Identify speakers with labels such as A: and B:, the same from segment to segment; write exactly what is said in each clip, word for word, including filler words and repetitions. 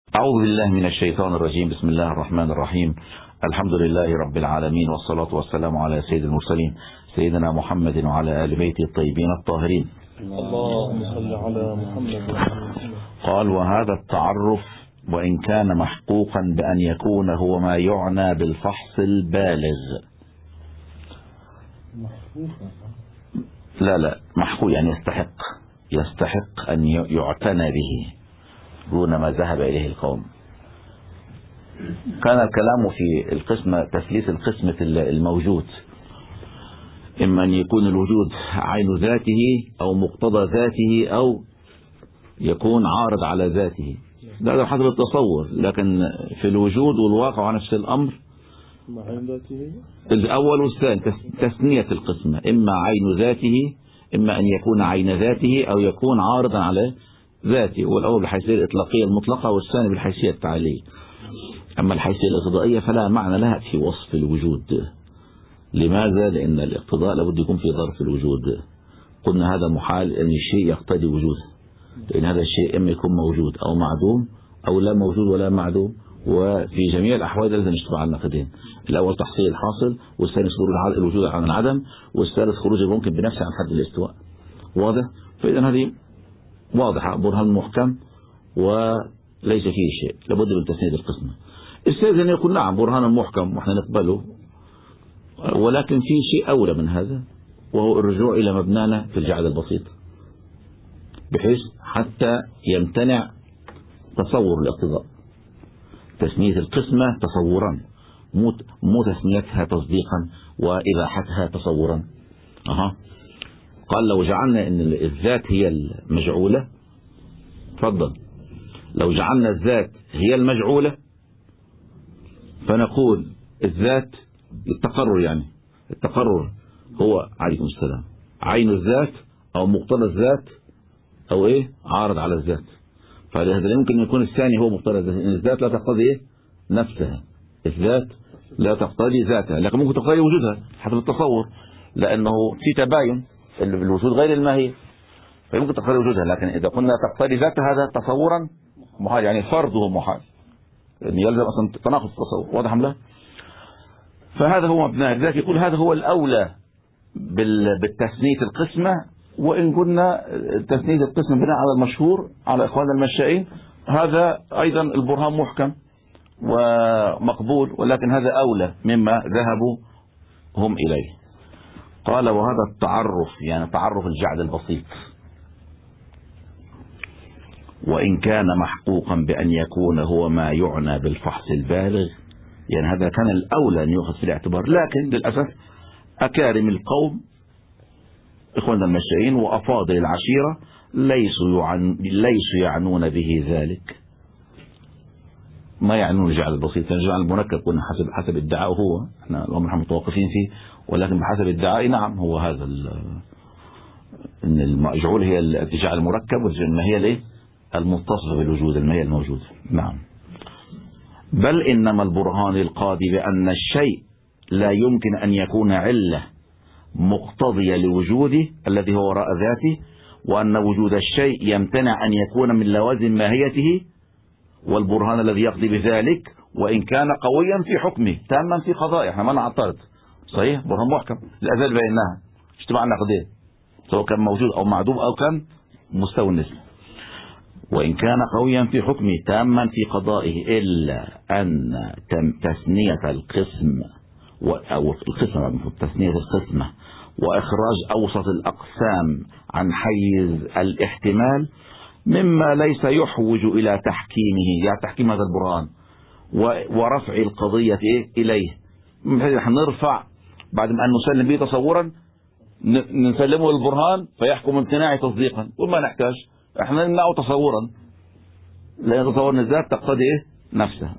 A: أعوذ بالله من الشيطان الرجيم. بسم الله الرحمن الرحيم. الحمد لله رب العالمين، والصلاة والسلام على سيد المرسلين سيدنا محمد وعلى آل بيته الطيبين الطاهرين.
B: اللهم صل على محمد.
A: قال: وهذا التعرف وإن كان محقوقا بأن يكون هو ما يعنى بالفحص البالغ. لا لا محقوق يعني يستحق يستحق أن يعتنى به دون ما ذهب إليه القوم. كان الكلام في القسمة تثليث القسمة الموجود، إما أن يكون الوجود عين ذاته أو مقتضى ذاته أو يكون عارض على ذاته. ده حسب التصور، لكن في الوجود والواقع نفس الأمر. الأول والثاني تثنية القسمة، إما عين ذاته إما أن يكون عين ذاته أو يكون عارضا على ذاته، والأول بالحيثية الإطلاقية المطلقة والثاني بالحيثية التعالية. أما الحيثية الاقتضائية فلا معنى لها في وصف الوجود. لماذا؟ لأن الاقتضاء لابد يكون في ظرف الوجود. قلنا هذا محال أن الشيء يقتضي وجوده، لأن هذا الشيء إما يكون موجود أو معدوم أو لا موجود ولا معدوم، وفي جميع الأحوال لازم نشتغل على النقدين. الأول تحصيل الحاصل، والثاني خروج الوجود عن العدم، والثالث خروج الممكن بنفسه عن حد الاستواء. واضح؟ فإذا هذه واضحة، برهان محكم وليس فيه شيء، لابد من تسنيد القسمة. الثالث أن يقول نعم برهان محكم ونحن نقبله، ولكن في شيء أولى من هذا، وهو الرجوع إلى مبنانا في الجعل البسيط، بحيث حتى يمتنع تصور الاقتضاء. تسمية القسمة تصورا، مو تسميتها تصديقا وإباحتها تصورا. أها. قال: لو جعلنا ان الذات هي المجعولة، تفضل، لو جعلنا الذات هي المجعولة فنقول الذات التقرر، يعني التقرر هو عليكم السلام عين الذات او مقتضى الذات او ايه عارض على الذات. فلهذا يمكن يكون الثاني هو مقتضى الذات، ان الذات لا تقتضي ايه نفسها، الذات لا تقتضي ذاتها، لكن ممكن تقتضي وجودها حسب التصور، لانه في تباين الوجود غير الماهية، فيمكن تقتضي وجودها. لكن إذا قلنا تقتضي ذاتها هذا تصورا محال، يعني فرضه محال، يعني يلزم أصلا تناقض التصور. واضح أم لا؟ فهذا هو مبناه. لذلك يقول هذا هو الأولى بالتثنية القسمة، وإن قلنا تثنية القسمة بناء على المشهور على إخواننا المشائين، هذا أيضا البرهان محكم ومقبول، ولكن هذا أولى مما ذهبوا هم إليه. قال: وهذا التعرف يعني تعرف الجعل البسيط، وإن كان محقوقا بأن يكون هو ما يعنى بالفحص البالغ، يعني هذا كان الأولى أن يؤخذ في الاعتبار. لكن للأسف أكارم القوم إخواننا المشائين وأفاضل العشيرة ليسوا يعن... ليسوا يعنون به ذلك، ما يعنون الجعل البسيط. يعني الجعل المركب قلنا حسب حسب ادعاء هو، احنا الأمر متوقفين فيه، ولكن بحسب الدعاء نعم هو هذا ان المجعول هي الجعل المركب، والما هي الايه المتصفه بالوجود، ما هي الموجود. نعم. بل انما البرهان القاضي بان الشيء لا يمكن ان يكون عله مقتضيه لوجوده الذي هو وراء ذاته، وان وجود الشيء يمتنع ان يكون من لوازم ماهيته، والبرهان الذي يقضي بذلك وان كان قويا في حكمه تاما في قضائه. احنا ما نعترض، صحيح، برهان محكم، الأزال بينها اجتماع النقدين سواء كان موجود أو معدوم أو كان مستوى النسبة، وإن كان قويا في حكمه تاما في قضائه، إلا أن تثنية القسم أو القسمة تثنية القسمة وإخراج أوسط الأقسام عن حيز الاحتمال مما ليس يحوج إلى تحكيمه، يعني تحكيم هذا البرهان ورفع القضية إليه، بحيث نرفع بعد ما أن نسلم به تصورا نسلمه البرهان فيحكم امتناعي تصديقا، وما نحتاج احنا نمنعه تصورا، لأن تصورنا الذات تقتضي ايه نفسها.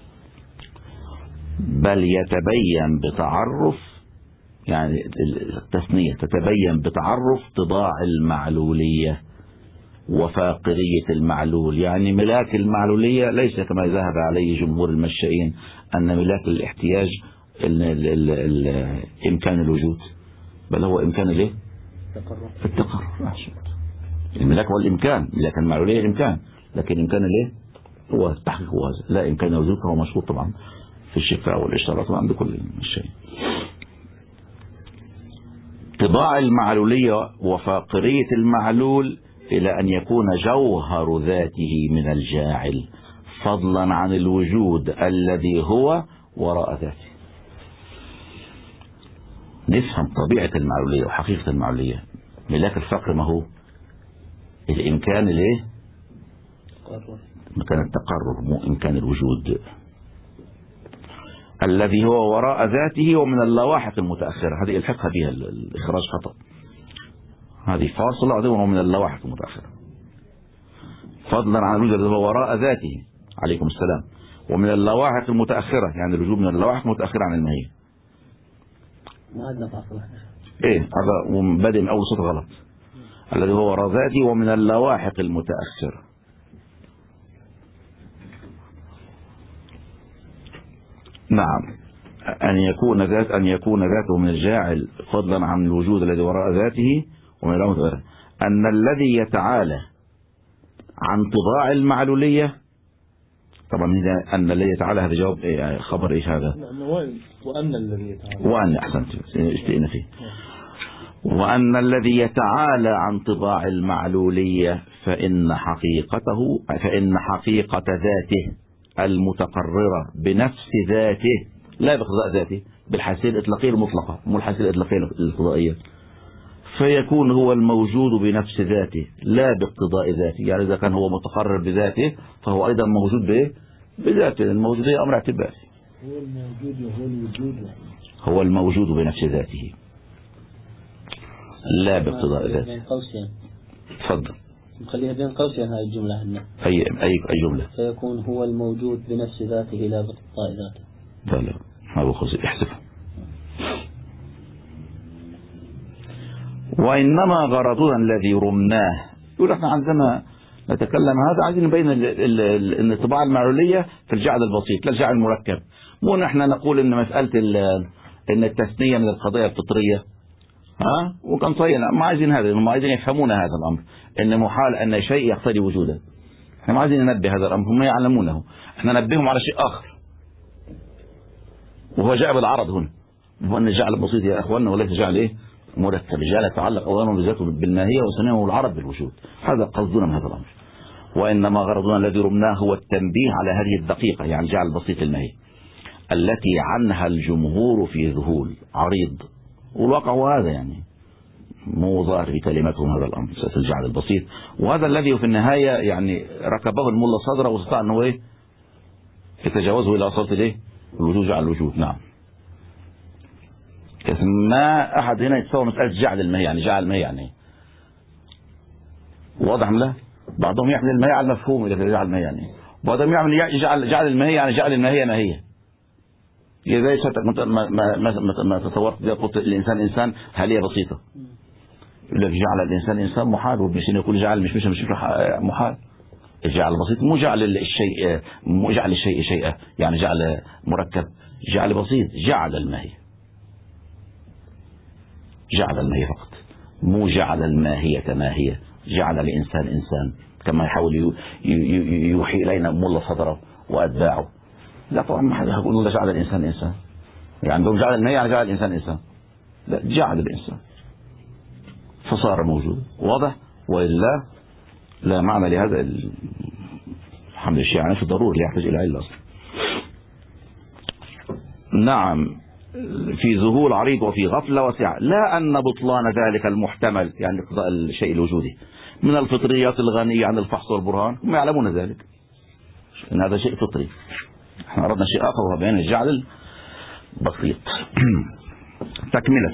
A: بل يتبين بتعرف، يعني التثنية تتبين بتعرف طباع المعلولية وفاقرية المعلول، يعني ملاك المعلولية ليس كما ذهب عليه جمهور المشائين أن ملاك الاحتياج ال ال ال ال إمكان الوجود، بل هو إمكان الايه التقرر. الملاك هو الإمكان، ملاك المعلولية الإمكان، لكن إمكان الايه هو التحقيق هو هذا، لا إمكان الوجود فهو مشروط طبعا في الشفاء والإشارة طبعا بكل شيء. طباع المعلولية وفاقرية المعلول إلى أن يكون جوهر ذاته من الجاعل فضلا عن الوجود الذي هو وراء ذاته. نفهم طبيعة المعلولية وحقيقة المعلولية. ملاك الفقر ما هو الإمكان الايه؟ مكان التقرر، مو إمكان الوجود الذي هو وراء ذاته ومن اللواحق المتأخرة. هذه الحقها بها الإخراج خطأ، هذه فاصلة ومن اللواحق المتأخرة فضلا عن الوجود الذي هو وراء ذاته عليكم السلام ومن اللواحق المتأخرة، يعني الوجود من اللواحق المتأخرة عن الماهية.
C: ما عندنا فاصلة
A: ايه هذا وبدأ من أول صوت غلط. الذي هو وراء ذاته ومن اللواحق المتأخرة. نعم، أن يكون ذات أن يكون ذاته من الجاعل فضلا عن الوجود الذي وراء ذاته ومن اللواحق. أن الذي يتعالى عن طباع المعلولية، طبعا أن الذي يتعالى هذا جواب إيه؟ خبر إيش هذا؟
B: وأن الذي يتعالى
A: وأن أحسنت اشتئنا فيه. وأن الذي يتعالى عن طباع المعلولية فإن حقيقته فإن حقيقة ذاته المتقررة بنفس ذاته لا باقتضاء ذاته، بالحاسية الإطلاقية المطلقة مو الحاسية الإطلاقية الاقتضائية، فيكون هو الموجود بنفس ذاته لا باقتضاء ذاته. يعني إذا كان هو متقرر بذاته فهو أيضا موجود به بذاته. الموجودية أمر اعتباري.
C: هو الموجود وهو الوجود
A: هو الموجود بنفس ذاته لا باقتضاء ذاته.
C: بين قوسين
A: تفضل.
C: نخليها بين قوسين هاي الجملة هنا.
A: أي أي أي جملة؟
C: فيكون هو الموجود بنفس ذاته لا باقتضاء ذاته.
A: لا لا هذا خذ احسبه. وإنما غرضنا الذي رمناه، يقول احنا عندما نتكلم هذا عايزين نبين ان الطباعة المعلولية في الجعل البسيط لا الجعل المركب. مو نحن نقول ان مسألة ان التثنية من القضايا الفطرية ها وكان صحيح، ما عايزين هذا، هم عايزين يفهمون هذا الأمر ان محال ان شيء يقتضي وجوده. احنا ما عايزين ننبه هذا الأمر، هم يعلمونه، احنا ننبههم على شيء آخر وهو جاء بالعرض هنا، هو ان الجعل البسيط يا اخواننا وليس جعل ايه مركب. الجعل يتعلق اولا بذاته بالماهية وثانيا العرض بالوجود. هذا قصدنا من هذا الأمر. وإنما غرضنا الذي رمناه هو التنبيه على هذه الدقيقة، يعني الجعل البسيط الماهي التي عنها الجمهور في ذهول عريض، والواقع هو هذا، يعني مو ظاهر في كلماتهم هذا الأمر الجعل البسيط. وهذا الذي في النهاية يعني ركبه الملا صدره واستطاع أنه إيه يتجاوزه إلى أصالة الإيه الوجود جعل الوجود. نعم، ما أحد هنا يتصور مسألة جعل الماهي، يعني جعل الماهي يعني واضح لا؟ بعضهم يعمل الماهي على المفهوم إذا جعل الماهي يعني، بعضهم يعمل جعل جعل الماهي يعني جعل الماهية ماهية. إذا شتك ما ما ما ما تصورت إذا قلت الإنسان إنسان هل هي بسيطة؟ يقول لك جعل الإنسان إنسان محال، وبشين يقول جعل مش مش مش محال. الجعل بسيط مو جعل الشيء مو جعل الشيء شيئا، يعني جعل مركب. جعل بسيط جعل الماهي، جعل الماهية فقط، مو جعل الماهية ماهية. جعل الإنسان إنسان كما يحاول يوحي إلينا ملا صدره وأتباعه. لا طبعا ما حد يقول الله جعل الإنسان إنسان، يعني عندهم جعل الماهية يعني جعل الإنسان إنسان. لا، جعل الإنسان فصار موجود. واضح؟ وإلا لا معنى لهذا الحمد الشيعي في ضروري لا يحتاج إلى علة أصلا. نعم، في ذهول عريض وفي غفلة وسعة، لا أن بطلان ذلك المحتمل يعني اقتضاء الشيء الوجودي من الفطريات الغنية عن الفحص والبرهان، هم يعلمون ذلك إن هذا شيء فطري. احنا أردنا شيء آخر وهو بيان الجعل البسيط. تكملة.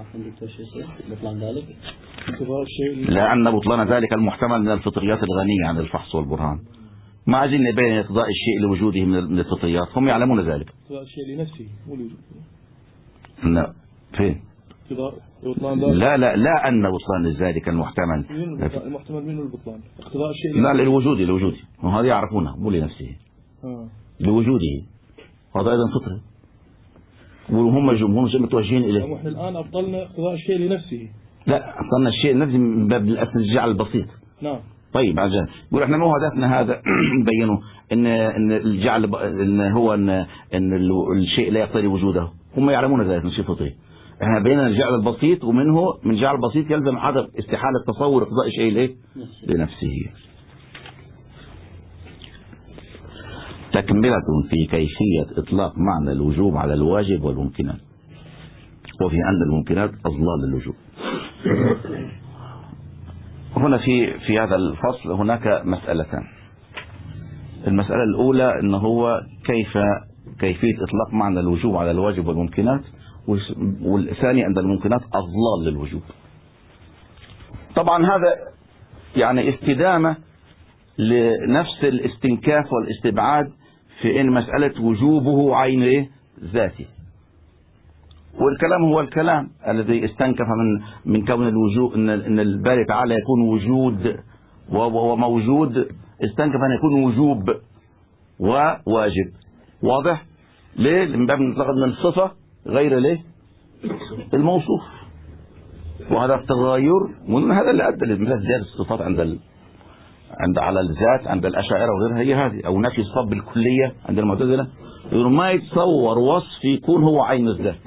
A: لا أن بطلان ذلك المحتمل من الفطريات الغنية عن الفحص والبرهان، ما عايزين نبين اقتضاء الشيء لوجوده من الفطريات، هم يعلمون ذلك.
B: اقتضاء الشيء لنفسه مو لوجوده.
A: لا فين؟ لا لا لا أن بطلان ذلك المحتمل.
B: المحتمل منه البطلان اقتضاء الشيء
A: لا للوجود لوجوده، وهذا يعرفونه مو لنفسه.
B: آه.
A: لوجوده، هذا أيضا فطري وهم الجمهور متوجهين إليه.
B: احنا الآن أبطلنا اقتضاء الشيء لنفسه.
A: لا، أبطلنا الشيء لنفسه من باب الجعل البسيط.
B: نعم.
A: طيب عشان يقول احنا مو هدفنا هذا نبينه ان ان الجعل ان هو ان ان الشيء لا يقتضي وجوده، هم يعلمون ذلك من صفته. احنا بينا الجعل البسيط، ومنه من جعل البسيط يلزم عدم استحالة تصور اقتضاء شيء لايه؟ لنفسه. تكملة في كيفية إطلاق معنى الوجوب على الواجب والممكنات، وفي أن الممكنات أضلال الوجوب. هنا في في هذا الفصل هناك مسألتان. المسألة الأولى أنه هو كيف كيفية إطلاق معنى الوجوب على الواجب والممكنات، والثاني أن الممكنات أضلال للوجوب. طبعا هذا يعني استدامة لنفس الاستنكاف والاستبعاد في ان مسألة وجوبه عين ايه؟ ذاتي. والكلام هو الكلام الذي استنكف من من كون الوجوب ان ان الباري تعالى يكون وجود وهو موجود، استنكف ان يكون وجوب وواجب. واضح؟ ليه؟ من باب نتلقى من الصفة غير ليه؟ الموصوف. وهذا التغاير ومن هذا اللي ادى لزيادة الصفات عند ال... عند على الذات عند الأشاعرة وغيرها هي هذه، أو نفي الصفات بالكلية عند المعتزلة. يقولون ما يتصور وصف يكون هو عين الذات،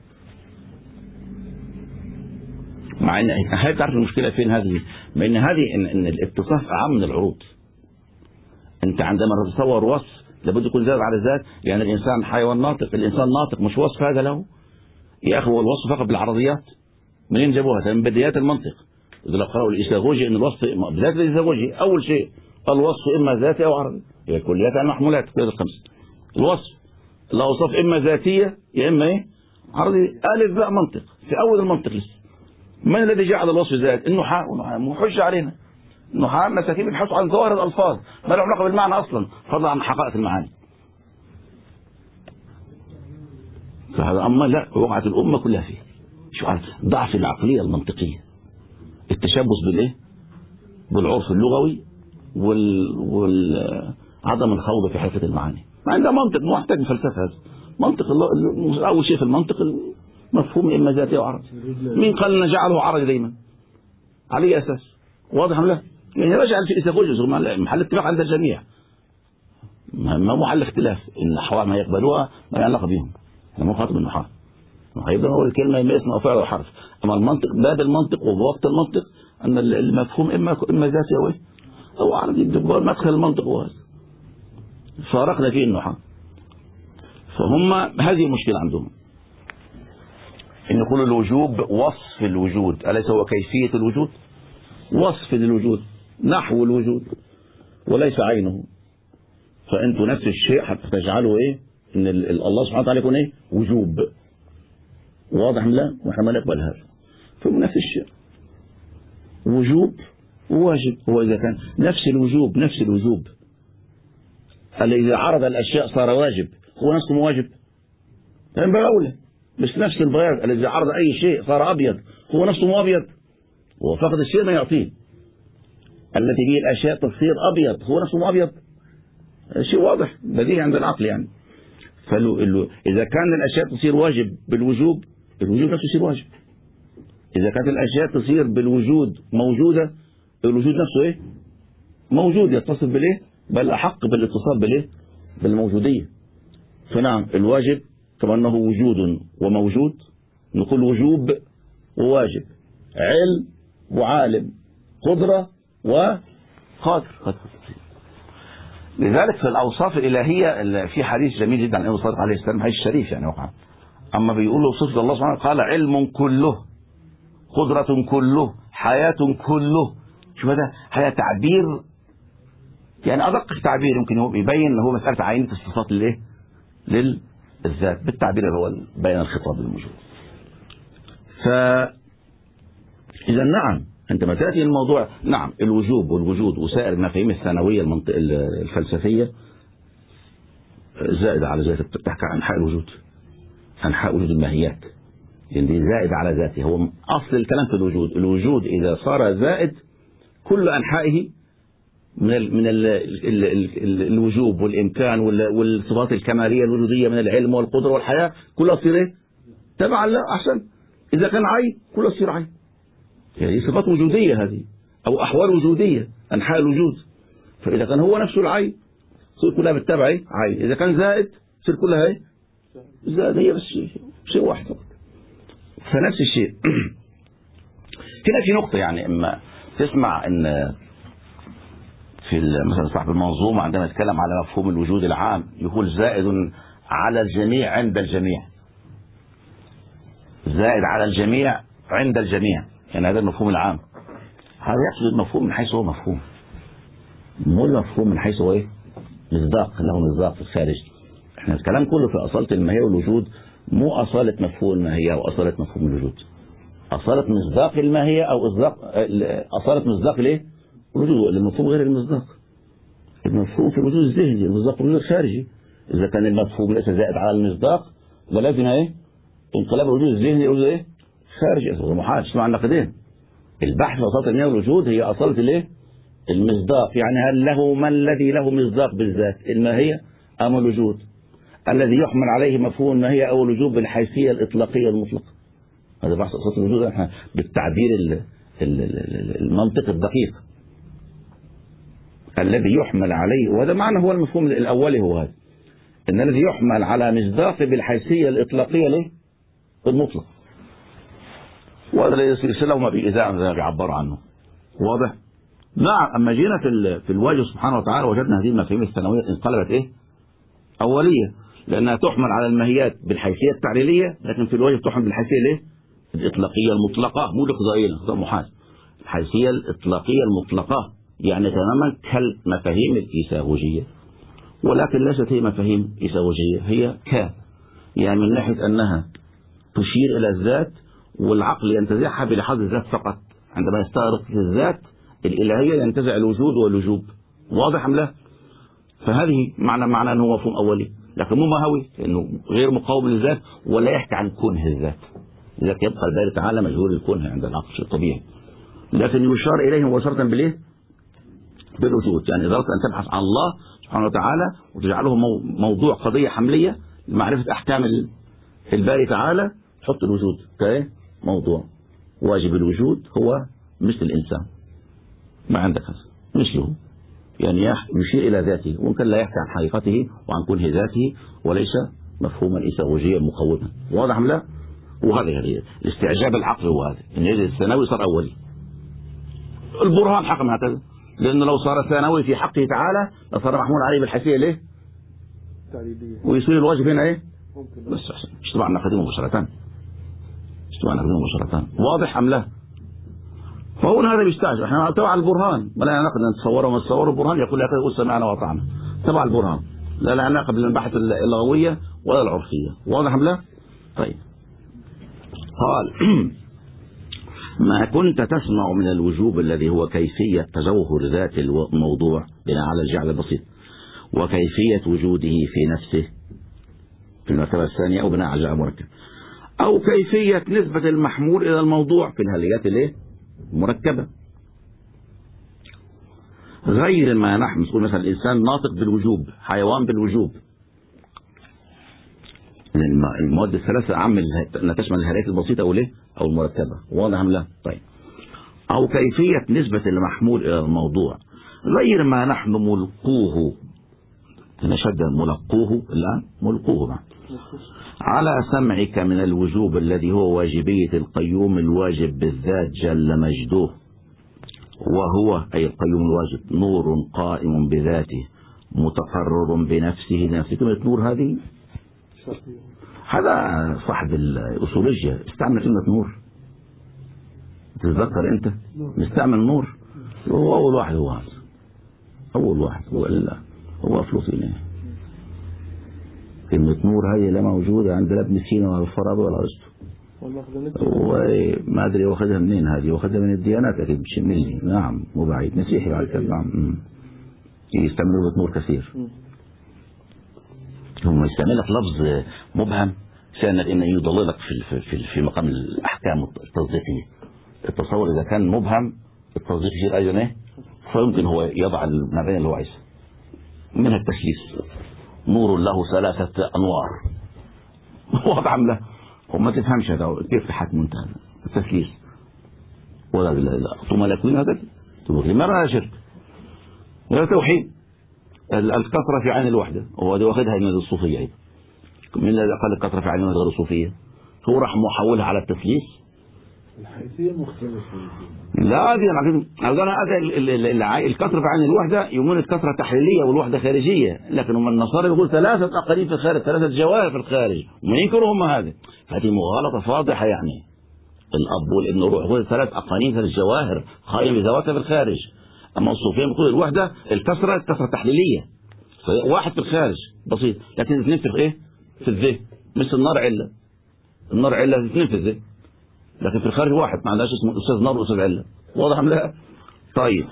A: مع ان هل تعرف المشكلة فين هذه؟ مع ان هذه ان, إن الاتصاف أعم من العروض. انت عندما تتصور وصف لابد يكون زاد على الذات، يعني الإنسان حيوان ناطق، الإنسان ناطق مش وصف هذا له يا أخي. هو الوصف فقط بالعرضيات، منين جابوها؟ من بدايات المنطق. إذا لو قرأوا الإيثاغوجي إن الوصف بذات الإيثاغوجي أول شيء الوصف إما ذاتي أو عرضي، هي كليات المحمولات كده الخمسة. الوصف الأوصاف إما ذاتية يا إما إيه؟ عرضي. ألف بقى منطق في أول المنطق لسه. من الذي جعل الوصف ذات؟ النحاة، وحج علينا النحاة مساكين بيبحثوا عن ظواهر الألفاظ ما له علاقة بالمعنى أصلا، فضلا عن حقائق المعاني. فهذا أما لا، وقعت الأمة كلها فيه. شو عارف ضعف العقلية المنطقية، التشبث بالايه؟ بالعرف اللغوي وال... وال... عدم الخوض في حركة المعاني. ما عندها منطق، مو محتاج فلسفة. هذا منطق الله. اول شيء في المنطق مفهوم اما ذاتي او عرضي. مين قال نجعله عرضي دايما؟ على اي اساس؟ واضح ام لا؟ يعني رجع في الايثاغوجي محل اتفاق عند الجميع، ما محل اختلاف. النحواء ما يقبلوها ما له علاقه بهم، احنا مو خاطب النحاة. هيبقى هو الكلمة إما اسم أو فعل أو حرف. أما المنطق باب المنطق ووقت المنطق أن المفهوم إما إما ذاتي أو إيه أو عرضي. مدخل المنطق هو هذا، فارقنا فيه النحاة. فهم هذه المشكلة عندهم، إن يقولوا الوجوب وصف الوجود، أليس هو كيفية الوجود؟ وصف للوجود، نحو الوجود وليس عينه. فأنتوا نفس الشيء حتى تجعلوا إيه؟ إن الله سبحانه وتعالى يكون إيه؟ وجوب. واضح لا؟ واحنا ما نقبل هذا. فهو نفس الشيء، وجوب وواجب. هو إذا كان نفس الوجوب نفس الوجوب إذا عرض الأشياء صار واجب، هو نفسه واجب. فهم بقولة مش نفس البياض الذي عرض أي شيء صار أبيض، هو نفسه أبيض. هو فقط الشيء ما يعطيه. التي به الأشياء تصير أبيض، هو نفسه أبيض. شيء واضح بديهي عند العقل يعني. فإذا كان الأشياء تصير واجب بالوجوب، الوجود نفسه يصير واجب. إذا كانت الأشياء تصير بالوجود موجودة، الوجود نفسه إيه؟ موجود، يتصف بالإيه؟ بل أحق بالاتصال بالإيه؟ بالموجودية. فنعم الواجب كما أنه وجود وموجود، نقول وجوب وواجب، علم وعالم، قدرة وقادر. لذلك في الأوصاف الإلهية في حديث جميل جدا عن النبي صلى الله عليه وسلم، حديث شريف يعني وقع، أما بيقولوا صفة الله سبحانه قال علم كله، قدرة كله، حياة كله. شوف هذا حياة تعبير يعني أدق تعبير يمكن هو يبين أنه هو مسألة عينة الصفات للإيه؟ للذات بالتعبير اللي هو بين الخطاب الموجود. فإذا نعم عندما تأتي الموضوع، نعم الوجوب والوجود وسائر المفاهيم الثانوية المنطق الفلسفية زائدة على ذات، تحكي عن أنحاء الوجود، أنحاء وجود الماهيات، يعني دي زائد على ذاته. هو أصل الكلام في الوجود. الوجود إذا صار زائد كل أنحائه من ال من ال ال ال ال الوجوب والإمكان والصفات الكمالية الوجودية من العلم والقدرة والحياة كلها تصير إيه؟ تبعا لا أحسن. إذا كان عين كلها تصير عين، يعني صفات وجودية هذه أو أحوال وجودية. أنحاء الوجود. فإذا كان هو نفسه العين تصير كلها بالتبع عين، إذا كان زائد تصير كلها ايه زائد، هي بس شيء, شيء واحد. فنفس الشيء هنا في نقطة، يعني اما تسمع ان في مثلا صاحب المنظومة عندما يتكلم على مفهوم الوجود العام يقول زائد على الجميع عند الجميع، زائد على الجميع عند الجميع، يعني هذا المفهوم العام. هذا يقصد المفهوم من حيث هو مفهوم، مو المفهوم من حيث هو ايه مصداق، له مصداق في الخارج. احنا الكلام كله في أصالة الماهية والوجود، مو أصالة مفهوم الماهية وأصالة مفهوم الوجود. أصالة مصداق الماهية أو إصداق أصالة مصداق الايه الوجود، المفهوم غير المصداق. المفهوم في الوجود الذهني، المصداق في الوجود الخارجي. إذا كان المفهوم ليس زائد على المصداق ولازم ايه انقلاب الوجود الذهني الى الوجود ايه خارجي. هذا محال. اسمع النقدين. البحث في أصالة الماهية والوجود هي أصالة الايه المصداق، يعني هل له ما الذي له مصداق بالذات، الماهية أم الوجود الذي يحمل عليه مفهوم الماهية أو الوجود بالحيثية الإطلاقية المطلقة. هذا بحث أصالة الوجود احنا بالتعبير المنطق الدقيق، الذي يحمل عليه، وهذا معنى هو المفهوم الأولي، هو هذا إن الذي يحمل على مصداق بالحيثية الإطلاقية له المطلق، وهذا الذي يصير له ما بإذاعة زي ما بيعبروا عنه. واضح؟ نعم. أما جينا في في الواجب سبحانه وتعالى وجدنا هذه المفاهيم الثانوية انقلبت إيه؟ أولية، لأنها تحمل على الماهيات بالحيثية التعليلية، لكن في الواجب تحمل بالحيثية الإيه؟ الإطلاقية المطلقة، مو الإقضائية، الإقضاء محال. الحيثية الإطلاقية المطلقة يعني تماما كالمفاهيم الإيساغوجية، ولكن ليست هي مفاهيم إيساغوجية، هي ك يعني من ناحية أنها تشير إلى الذات والعقل ينتزعها بلحاظ الذات فقط. عندما يستغرق في الذات الإلهية ينتزع الوجود والوجوب. واضح أم لا؟ فهذه معنى معنى أنه مفهوم أولي، لكن مو ماهوي، لأنه غير مقاوم للذات ولا يحكي عن كنه الذات. لذلك يبقى الباري تعالى مجهول الكنه عند العقل، شيء طبيعي، لكن يشار إليه مباشرة بالإيه؟ بالوجود. يعني إذا أردت أن تبحث عن الله سبحانه وتعالى وتجعله موضوع قضية حملية لمعرفة أحكام الباري تعالى، حط الوجود كايه موضوع. واجب الوجود هو مثل الإنسان، ما عندك هذا مثله، يعني يشير إلى ذاته، وممكن لا يحكي عن حقيقته وعن كنه ذاته، وليس مفهوما إيساغوجيا مقوما. واضح أم لا؟ وهذا هذه الاستعجاب العقل، هو هذا إن يجد الثانوي صار أولي. البرهان حكم هكذا، لأنه لو صار ثانوي في حقه تعالى لصار محمول عليه بالحيثية ليه؟ ويصير الواجب هنا إيه؟ بس مش طبعا نقدمه مباشرة، مش طبعا نقدمه مباشرة. واضح أم لا؟ فهو هذا بيستعجل. احنا تبع البرهان، ولا علاقه نتصوره وما نتصوره. البرهان يقول لك يقول سمعنا وأطعنا، تبع البرهان، لا لا علاقه بالبحث اللغويه ولا العرفيه. واضح ام لا؟ طيب. قال ما كنت تسمع من الوجوب الذي هو كيفيه تجوهر ذات الموضوع بناء على الجعل البسيط، وكيفيه وجوده في نفسه في المرتبه الثانيه، او بناء على الجعل المركب، او كيفيه نسبه المحمول الى الموضوع في الهاليات الايه مركبة، غير ما نحن نقول مثلا الإنسان ناطق بالوجوب، حيوان بالوجوب. المواد الثلاثة عام أنها تشمل الهالات البسيطة أو ليه أو المركبة. واضح أم لا؟ طيب. أو كيفية نسبة المحمول إلى الموضوع غير ما نحن ملقوه، نشد ملقوه الآن ملقوه معه على سمعك من الوجوب الذي هو واجبية القيوم الواجب بالذات جل مجده، وهو أي القيوم الواجب نور قائم بذاته متقرر بنفسه لنفسه. كلمة نور هذه هذا صاحب الأصولية استعمل كلمة نور، تتذكر أنت نستعمل نور، هو أول واحد، هو هذا أول واحد، هو إلا هو أفلاطين. كلمة نور هذه لا موجودة عند لا ابن سينا ولا الفارابي ولا أرسطو، وما أدري واخدها منين هذه، واخدها من الديانات أكيد مش مني. نعم مو بعيد، مسيحي بعد كده. نعم يستعملوا نور كثير، هم يستعمل لك لفظ مبهم عشان إنه يضللك في في في مقام الأحكام التصديقية. التصور إذا كان مبهم التصديق يصير أيضا إيه، فيمكن هو يضع المباني اللي هو عايزها، منها التسليس نور له ثلاثة أنوار. واضح له وما تفهمش هذا كيف تحت منتهى التسليس ولا لا لا ثم لا يكون هذا تقول لي مرة شرك هذا توحيد. الكثرة في عين الوحدة، وهو ده واخدها من الصوفية أيضا. من الذي قال الكثرة في عين الوحدة غير الصوفية؟ هو راح محولها على التثليث.
B: الحيثية مختلفة.
A: لا دي أنا الكثرة في عين الوحدة يقولون الكثرة تحليلية والوحدة خارجية، لكن هم النصارى يقول ثلاثة أقاليم في الخارج، ثلاثة جواهر في الخارج، ومن ينكروا هم هذا؟ هذه مغالطة فاضحة. يعني الأب والابن روح، يقول ثلاث أقاليم ثلاث جواهر قائمة بذواتها في الخارج. أما الصوفية يقول الوحدة الكثرة كثرة تحليلية، واحد في الخارج بسيط، لكن اثنين في إيه؟ في الذهن، مثل النار علة. النار علة اثنين في الذهن، لكن في الخارج واحد، ما عندهاش اسمه أستاذ نار وأستاذ علة. واضح أم لا؟ طيب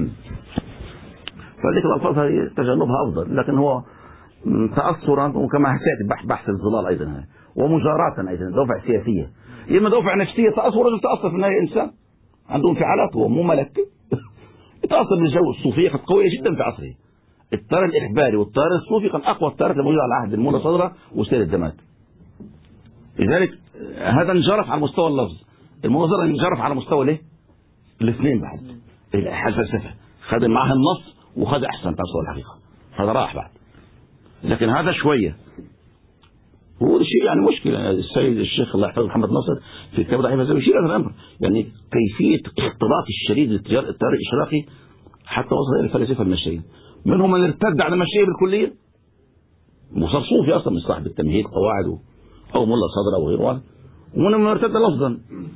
A: فذلك الألفاظ تجنبها أفضل، لكن هو تأثرا وكما سيأتي بحث الظلال أيضا، ومجاراة أيضا، دوافع سياسية، إما دوافع نفسية تأثر رجل تأثر في النهاية إنسان عنده انفعالات، هو مو ملك يتأثر بالجو. الصوفية كانت قوية جدا في عصره. التيار الإخباري والتيار الصوفي كان أقوى التيارات الموجودة على عهد المولى صدرة وسيد الدمات. لذلك هذا انجرف على مستوى اللفظ، المناظرة انجرف على مستوى الايه؟ الاثنين بعد الفلسفة، خد معها النص وخد أحسن تصور الحقيقة، هذا راح بعد. لكن هذا شوية هو شيء يعني مشكلة. السيد الشيخ الله يحفظه محمد ناصر في كتاب ضعيف الزمن يشير هذا الأمر، يعني كيفية اختلاط الشديد للتيار الإشراقي حتى وصل إلى الفلاسفة المشيين، منهم من ارتد على المشية بالكلية وصار صوفي أصلا من صاحب التمهيد قواعده أو ملا صدرة وغيره، ومنهم من ارتد لفظا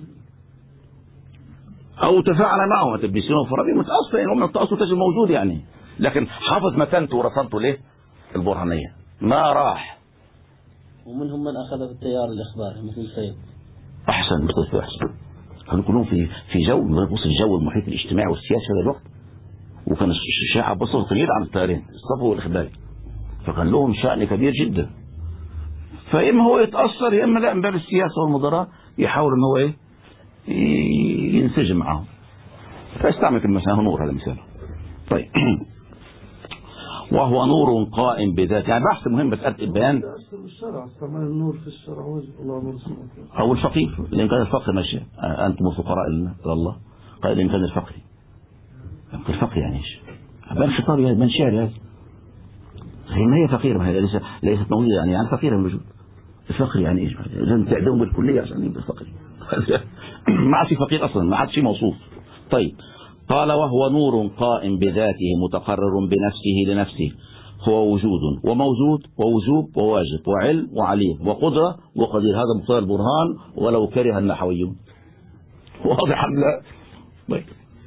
A: أو تفاعل معه تبسيون وفرابي متأثر، يعني هم التأثر تجد موجود يعني، لكن حافظ مكانته ورصنته ليه البرهانية ما راح.
C: ومنهم من أخذ في التيار الإخباري مثل سيد.
A: أحسن مثل أحسن كانوا كلهم في في جو بص الجو المحيط الاجتماعي والسياسي هذا الوقت، وكان الشعب بصر قليل عن التيارين الصفو والإخباري، فكان لهم شأن كبير جدا. فإما هو يتأثر يا إما لا، من باب السياسة والمدراء يحاول إن هو إيه ينسجم معهم، فاستعمل كلمة نور. هذا مثال. طيب وهو نور قائم بذاته، يعني بحث مهم مسألة البيان.
B: الشرع استعمال النور في الشرع والله نور
A: أو الفقير، لأن كان الفقر ماشي أنتم الفقراء إلى الله، قال إن كان الفقر الفقر يعني إيش؟ بان خطابي هذا، بان شعري هذا، هي ما هي فقيرة، ما هي ليست ليست موجودة يعني يعني فقيرة من وجود. الفقر يعني إيش؟ لازم تعدهم بالكلية عشان يبقى فقير. ما عاد في فقير أصلا، ما عاد شيء موصوف. طيب قال وهو نور قائم بذاته متقرر بنفسه لنفسه، هو وجود وموجود ووجوب وواجب وعلم وعليم وقدرة وقدير، هذا مقتضى البرهان ولو كره النحويون. واضح أم لا؟ طيب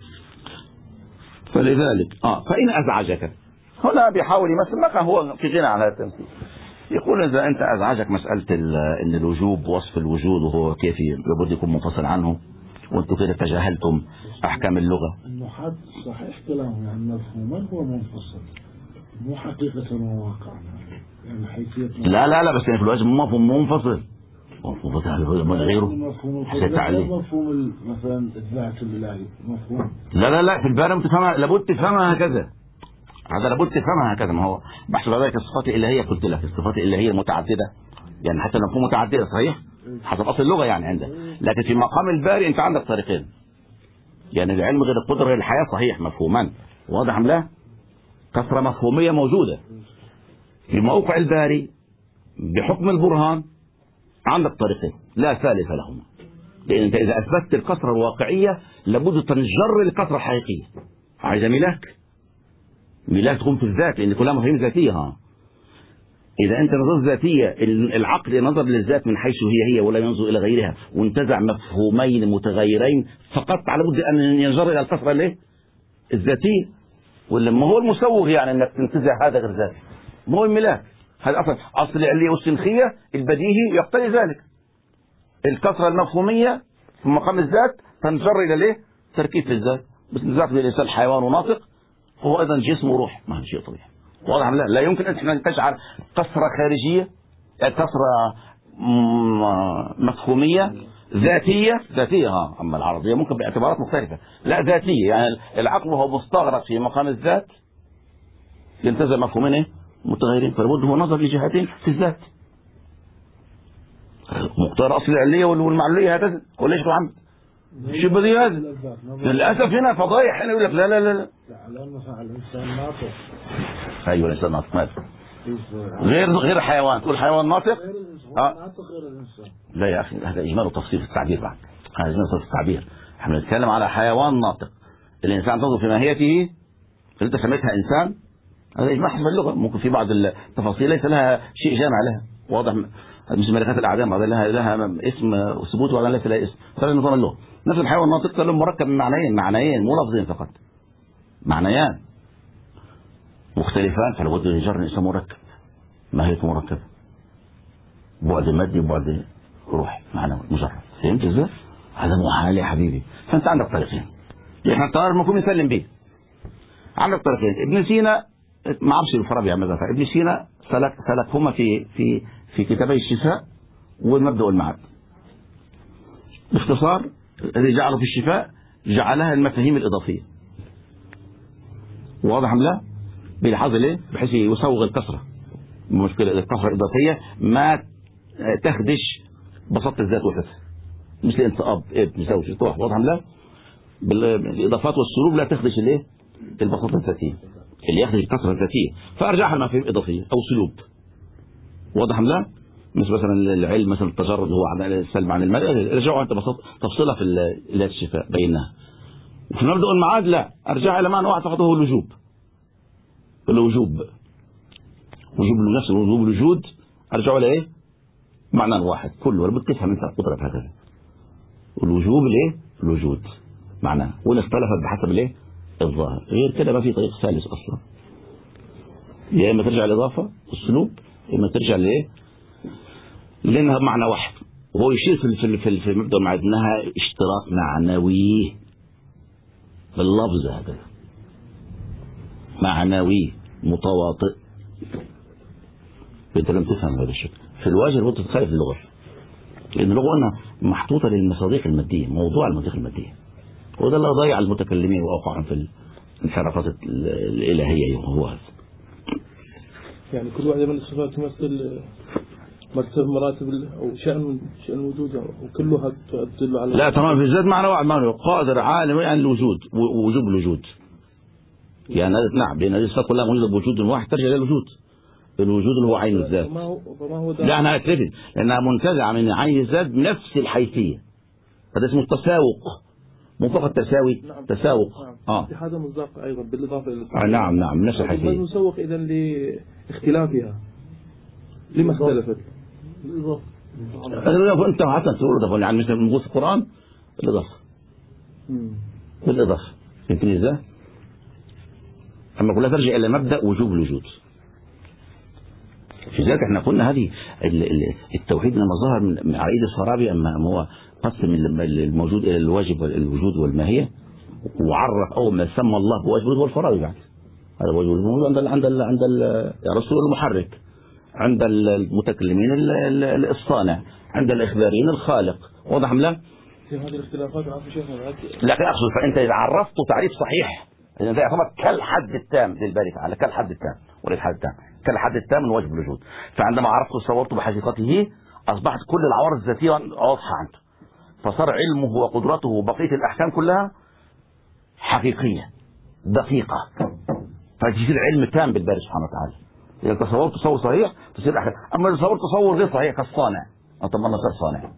A: فلذلك آه فإن أزعجك، هنا بيحاول يمثل ما كان هو في غنى عن هذا التمثيل. يقول إذا أنت أزعجك مسألة أن الوجوب وصف الوجود وهو كيف لابد يكون منفصل عنه، وأنتم كده تجاهلتم أحكام اللغة.
B: النحاة صحيح كلامه عن مفهوما هو منفصل، مو حقيقة وواقعا يعني حيثية.
A: لا لا لا بس يعني في الواجب مفهوم منفصل، مفهوم غيره
B: مفهوم مفهوم مثلا الذات الإلهي مفهوم.
A: لا لا لا في البارم تفهمها، لابد تفهمها هكذا، هذا لابد تفهمها هكذا. ما هو بحث ذلك الصفات الإلهية، قلت لك الصفات الإلهية متعددة، يعني حتى المفهوم متعددة صحيح حسب أصل اللغة يعني عندك، لكن في مقام الباري أنت عندك طريقين، يعني العلم غير القدرة غير الحياة صحيح مفهومان، واضح أم لا؟ كثرة مفهومية موجودة في موقع الباري بحكم البرهان، عندك طريقين لا ثالث لهما، لأن أنت إذا أثبتت الكثرة الواقعية لابد تنجر الكثرة الحقيقية، عايزة ملاك ملاك تقوم في الذات، لأن كلها مفاهيم ذاتية. ها إذا أنت نظر ذاتية، العقل نظر للذات من حيث هي هي ولا ينظر إلى غيرها، وانتزع مفهومين متغيرين فقط، على بد أن ينجر إلى الكثرة الايه الذاتية، ولما هو المسوغ يعني أنك تنتزع هذا غير ذاتي، ما هو الملاك. هذا أصلا أصل العلية والسنخية البديهي يقتضي ذلك، الكثرة المفهومية في مقام الذات تنجر إلى الايه تركيب في الذات، بس الذات الإنسان حيوان وناطق، هو أيضا جسم وروح، ما هو شيء طبيعي. واضح لا لا يمكن أن تجعل كثرة خارجية كثرة مفهومية ذاتية ذاتية ها أما العربية ممكن باعتبارات مختلفة، لا ذاتية، يعني العقل وهو مستغرق في مقام الذات ينتزع مفهومين ايه متغيرين، فلابد هو نظر لجهتين في الذات، مقتضى أصل العلية والمعلوية هكذا وليش عمد. شو بده هذا؟ للاسف هنا فضايح، هنا يقول لك لا لا لا لا
B: لأنه الإنسان ناطق.
A: ايوه الانسان ناطق ماذا؟ غير غير حيوان، تقول حيوان ناطق؟
B: اه ناطق غير الإنسان.
A: لا يا اخي هذا اجمال وتفصيل في التعبير بعد، هذا اجمال وتفصيل في التعبير. احنا بنتكلم على حيوان ناطق، الانسان تنظر في ماهيته، انت سميتها انسان، هذا اجمال حسب اللغه، ممكن في بعض التفاصيل ليس لها شيء جامع لها، واضح مثل ملكات الاعدام، بعض لها لها اسم وثبوت وبعض ليس لها اسم، هذا نظام اللغه. نفس الحيوان الناطق له مركب من معنيين، معنيين مو لفظين فقط، معنيان مختلفان، فلا بد يجر الانسان مركب، ماهيته مركبه، بعد مادي وبعد روحي معنوي مجرد. فهمت ازاي؟ هذا محال يا حبيبي. فانت عندك طريقين، احنا القرار المفروض نسلم به. عندك طريقين، ابن سينا ما اعرفش الفارابي عمل ماذا، ابن سينا سلك سلكهما في في في كتابي الشفاء والمبدأ والمعاد. باختصار الذي جعله في الشفاء جعلها المفاهيم الإضافية. واضح ام لا؟ بيلاحظ ليه؟ بحيث يسوغ الكسرة. المشكلة الكسرة الإضافية ما تخدش بساطة الذات وحدتها. مثل انت اب ابن زوج طرح، واضح ام لا؟ بالإضافات والسلوب لا تخدش الايه؟ البساطة الذاتية. اللي يخدش الكسرة الذاتية فأرجعها المفاهيم الإضافية أو سلوب. واضح ام لا؟ مثل مثلا العلم، مثلا التجرد هو عن السلب عن المرء، رجعوا انت بساطة تفصيلها في الى الشفاء بينها. وفي المبدأ والمعاد لا، ارجع الى معنى واحد فقط هو الوجوب. الوجوب وجوب النفس ووجوب الوجود، ارجعوا الى ايه؟ معنى واحد كله، ولا بدك تفهم انت القدرة بهذا. الوجوب الايه؟ الوجود معناه، ولا اختلفت بحسب الايه؟ الظاهر، غير كده ما في طريق ثالث اصلا. يا اما ترجع الاضافه والسلوب، يا اما ترجع لايه؟ لانها معنى واحد. وهو يشير في في في المبدا مع انها اشتراك معنوي باللفظ، هذا معنوي متواطئ. انت لم تفهم هذا الشيء في الواجب، وانت تخالف اللغه، لان اللغه قلنا محطوطه للمصادق الماديه، موضوع المصادق الماديه، وده اللي ضيع المتكلمين واوقعهم في الانحرافات الالهيه. هو هذا
D: يعني كل واحده من الصفات تمثل مرتبة مراتب أو شأن شأن الوجود، وكلها تدل على
A: لا تمام. في الذات معنى واحد، معنى قادر عالم عن الوجود ووجوب الوجود. يعني نعم، لأن هذه الصفات كلها موجودة بوجود واحد ترجع إلى الوجود. الوجود اللي هو عين الذات.
D: فما هو فما هو
A: لا أنا أتفق، لأنها منتزعة من عين الذات بنفس الحيثية. هذا اسمه التساوق، مو فقط تساوي،
D: نعم.
A: تساوق.
D: اه هذا مصداق أيضا بالإضافة إلى
A: آه نعم نعم نفس الحيثية.
D: ما نسوق إذا لاختلافها، لما اختلفت؟
A: الإضافة أنت حتى تقول إضافة، يعني مثل من في القرآن الإضافة بالإضافة، يمكن إزاي؟ أما كلها ترجع إلى مبدأ وجوب الوجود. في ذلك احنا قلنا هذه التوحيد لما ظهر من عقيدة الفارابي، أما هو قسم الموجود إلى الواجب الوجود والماهية، وعرف أول ما سمى الله بواجب الوجود والفارابي بعد. هذا واجب الوجود عند ال عند ال عند الرسول المحرك، عند المتكلمين الصانع، عند الإخباريين الخالق. واضح ام لا؟
D: في هذه الاختلافات عارف شيخنا
A: لكن أقصد فأنت إذا عرفته تعريف صحيح، إذا أنت يعتبر كالحد التام للباري تعالى، كالحد التام وليس الحد التام، كالحد التام من واجب الوجود. فعندما عرفته وصورته بحقيقته أصبحت كل العوارض الذاتية واضحة عنده، فصار علمه وقدرته وبقية الأحكام كلها حقيقية دقيقة، فتصير علم تام بالباري سبحانه وتعالى. إذا تصورت تصور صحيح تصير أحكام، أما إذا تصورت تصور غير صحيح كالصانع، أتمنى صار صانع،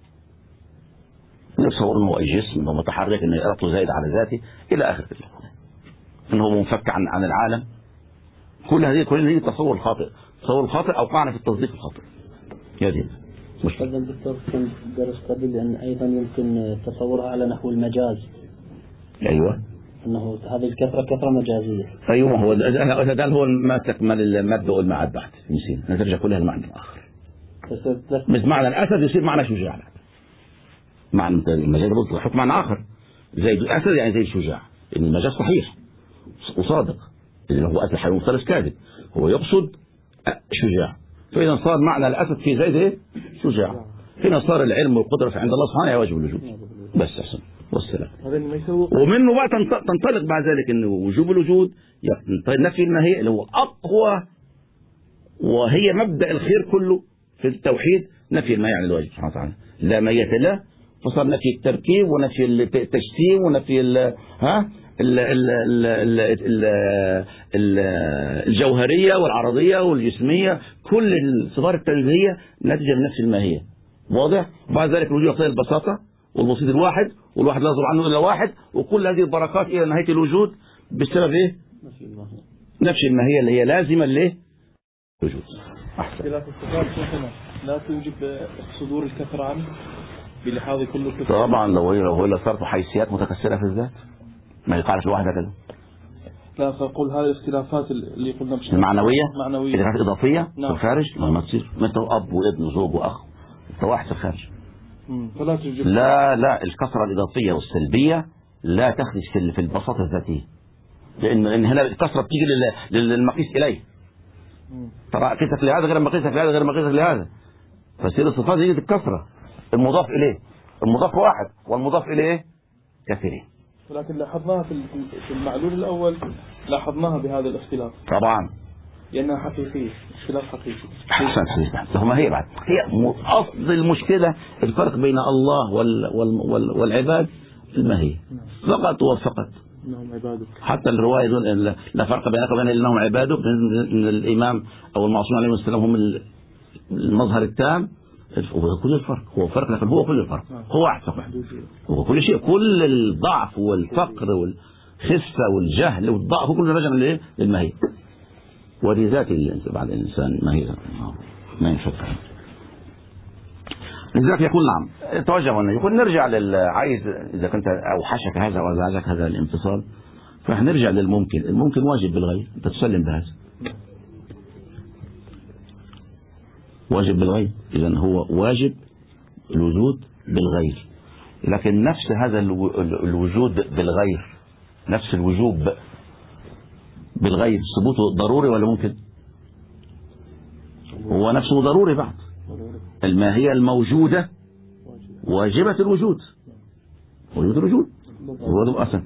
A: يتصور أنه جسم، أنه متحرك، أنه إرادته زائد على ذاته إلى آخر كده، أنه منفك عن عن العالم. كل هذه كل هذه تصور خاطئ، تصور خاطئ أوقعنا في التصديق الخاطئ. هذه
C: مشكلة. الدكتور كان درس قبل أن أيضا يمكن تصورها على نحو المجاز.
A: أيوه.
C: أنه هذه الكثرة كثرة مجازية.
A: أيوه هو ده هو ما تكمل المادة والمعاد بعد نسينا، نرجع كلها المعنى الآخر. مش معنى الأسد يصير معنى شجاع. معنى المجاز برضه حكم معنى آخر. زي الأسد يعني زي الشجاع، إن المجاز صحيح وصادق، اللي هو أسد حيوان مفترس كاذب، هو يقصد شجاع. فإذا صار معنى الأسد في زي ايه؟ شجاع. هنا صار العلم والقدرة في عند الله سبحانه واجب الوجود. بس أحسن والسلام. ومنه بقى تنطلق بعد ذلك إنه وجوب الوجود نفي الماهية اللي هو أقوى، وهي مبدأ الخير كله في التوحيد، نفي الماهية عن الواجب سبحانه وتعالى. لا ماهية له فصار نفي التركيب ونفي التجسيم ونفي ال ها ال ال ال ال ال ال الجوهرية والعرضية والجسمية، كل الصفات التنزيهية ناتجة من نفس الماهية. واضح؟ بعد ذلك الوجود يقتضي البساطة والبسيط الواحد، والواحد لا يصدر عنه إلا واحد، وكل هذه البركات إلى نهاية الوجود بسبب إيه؟ نفس الماهية اللي هي لازمة ليه؟ وجود. أحسن.
D: اختلاف الصفات شيخنا لا توجب صدور الكثرة عنه بلحاظ كل كثرة.
A: طبعا لو هي لو هي صارت حيثيات متكسرة في الذات ما يقالش الواحد هكذا.
D: لا فأقول هذه الاختلافات اللي قلنا بشكل
A: المعنوية
D: معنوية
A: إذا كانت إضافية
D: نعم.
A: في الخارج ما تصير مثل أب وابن وزوج وأخ، أنت واحد في الخارج.
D: فلا توجب.
A: لا لا الكثرة الإضافية والسلبية لا تخرج في في البساطة الذاتية، لأن لأن هنا الكثرة بتيجي للمقيس إليه. ترى قيسك لهذا غير مقيسك لهذا غير مقيسك لهذا، فسير الصفات هي الكثرة، المضاف إليه المضاف واحد والمضاف إليه كثيرين.
D: ولكن لاحظناها في في المعلول الأول، لاحظناها بهذا الاختلاف
A: طبعا
D: لأنها حقيقية، اختلاف حقيقي.
A: أحسن حسن ما هي بعد هي أصل المشكلة الفرق بين الله وال وال وال والعباد في الماهية فقط وفقط.
D: إنهم عبادك.
A: حتى الرواية يقول لا فرق بينك وبين إنهم عبادك، من الإمام أو المعصوم عليه السلام هم المظهر التام. هو كل الفرق هو فرق، لكن هو كل الفرق هو أحسن هو كل شيء، كل الضعف والفقر والخفة والجهل والضعف كله رجع من للماهية، ولذات بعد الإنسان ماهية ما ينفك. لذلك يقول نعم توجه هنا، يقول نرجع للعايز إذا كنت أوحشك هذا وأزعجك هذا الانفصال، فنرجع للممكن. الممكن واجب بالغير، أنت تسلم بهذا واجب بالغير، إذن هو واجب الوجود بالغير. لكن نفس هذا الوجود بالغير، نفس الوجوب بالغير ثبوته ضروري ولا ممكن؟ هو نفسه ضروري بعد. الماهية الموجودة واجبة الوجود، وجود الوجود أصلا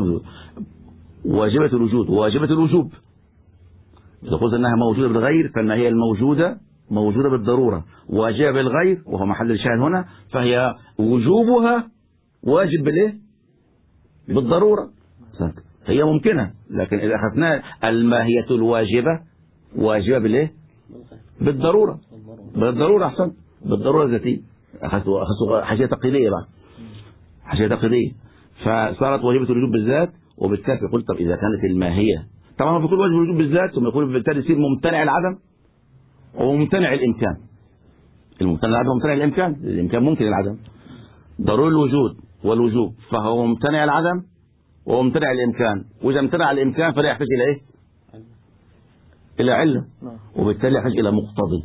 A: واجبة الوجود واجبة الوجوب. إذا قلت أنها موجودة بالغير فالماهية الموجودة موجودة بالضرورة، واجبة بالغير وهو محل الشاهد هنا، فهي وجوبها واجب بالايه؟ بالضرورة. هي ممكنة، لكن إذا أخذنا الماهية الواجبة واجبة بالايه؟ بالضرورة. بالضرورة أحسن، بالضرورة الذاتية. أخذوا أخذوا حاجة تقليدية بعد، حاجة تقليدية، فصارت واجبة الوجوب بالذات. وبالتالي قلت طب إذا كانت الماهية طبعا بيكون واجب الوجوب بالذات، ثم يكون بالتالي يصير ممتنع العدم وممتنع الإمكان. الممتنع العدم وممتنع الإمكان، الإمكان ممكن العدم، ضروري الوجود والوجوب، فهو ممتنع العدم وممتنع الإمكان. وإذا امتنع الإمكان فلا يحتاج إلى إيه؟ إلى علة، وبالتالي يحتاج إلى مقتضي،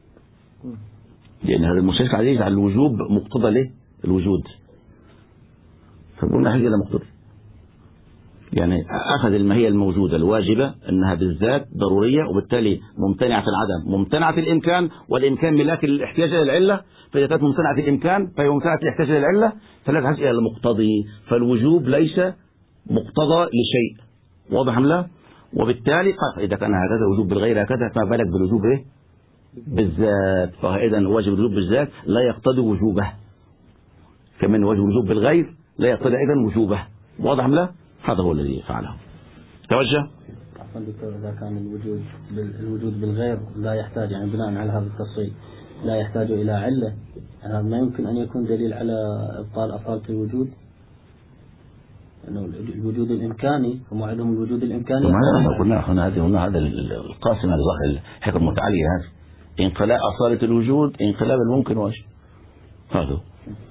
A: لأن هذا المشرك عليه يجعل الوجوب مقتضى له الوجود، فقلنا يحتاج إلى مقتضي. يعني أخذ الماهية الموجودة الواجبة أنها بالذات ضرورية، وبالتالي ممتنعة العدم ممتنعة الإمكان، والإمكان ملاك الاحتياج إلى العلة، فإذا كانت ممتنعة الإمكان فهي ممتنعة الاحتياج إلى العلة، فلا تحتاج إلى المقتضي، فالوجوب ليس مقتضى لشيء. واضح أم لا؟ وبالتالي إذا كان هذا وجوب بالغير هكذا، فما بالك بالوجوب إيه؟ بالذات. فإذا واجب الوجوب بالذات لا يقتضي وجوبه، كمان واجب الوجوب بالغير لا يقتضي أيضا وجوبه. واضح أم لا؟ هذا هو الذي فعله. توجه.
C: عفوا دكتور، إذا كان الوجود الوجود بالغير لا يحتاج، يعني بناء على هذا التفصيل لا يحتاج إلى علة، يعني هذا ما يمكن أن يكون دليل على إبطال أصالة الوجود، لأنه الوجود الإمكاني هم عندهم الوجود الإمكاني.
A: ما قلنا هنا هذه هنا هذا القاسم هذا ظاهر الحكم المتعالية، هذا انقلاء أصالة الوجود انقلاب الممكن واجب. هذا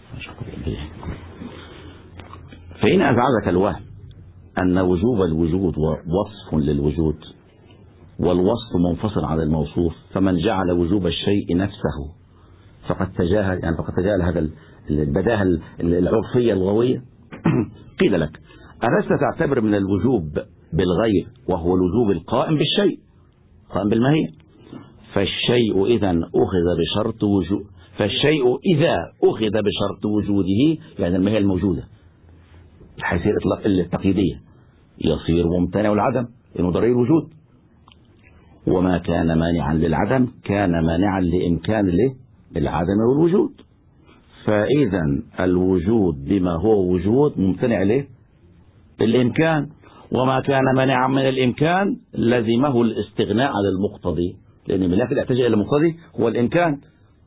A: فإن أزعجك الوهم أن وجوب الوجود وصف للوجود، والوصف منفصل عن الموصوف، فمن جعل وجوب الشيء نفسه فقد تجاهل، يعني فقد تجاهل هذا البداهة العرفية اللغوية. قيل لك ألست تعتبر من الوجوب بالغير وهو الوجوب القائم بالشيء، قائم بالماهية، فالشيء إذا أخذ بشرط وجود فالشيء إذا أخذ بشرط وجوده، يعني الماهية الموجودة الحيثية الإطلاق التقييدية، يصير ممتنع العدم لأنه ضروري الوجود، وما كان مانعا للعدم كان مانعا لإمكان العدم والوجود. فإذا الوجود بما هو وجود ممتنع له الإمكان، وما كان منعا من الإمكان لزمه الاستغناء عن المقتضي، لأن ملاك يحتاج إلى المقتضي هو الإمكان.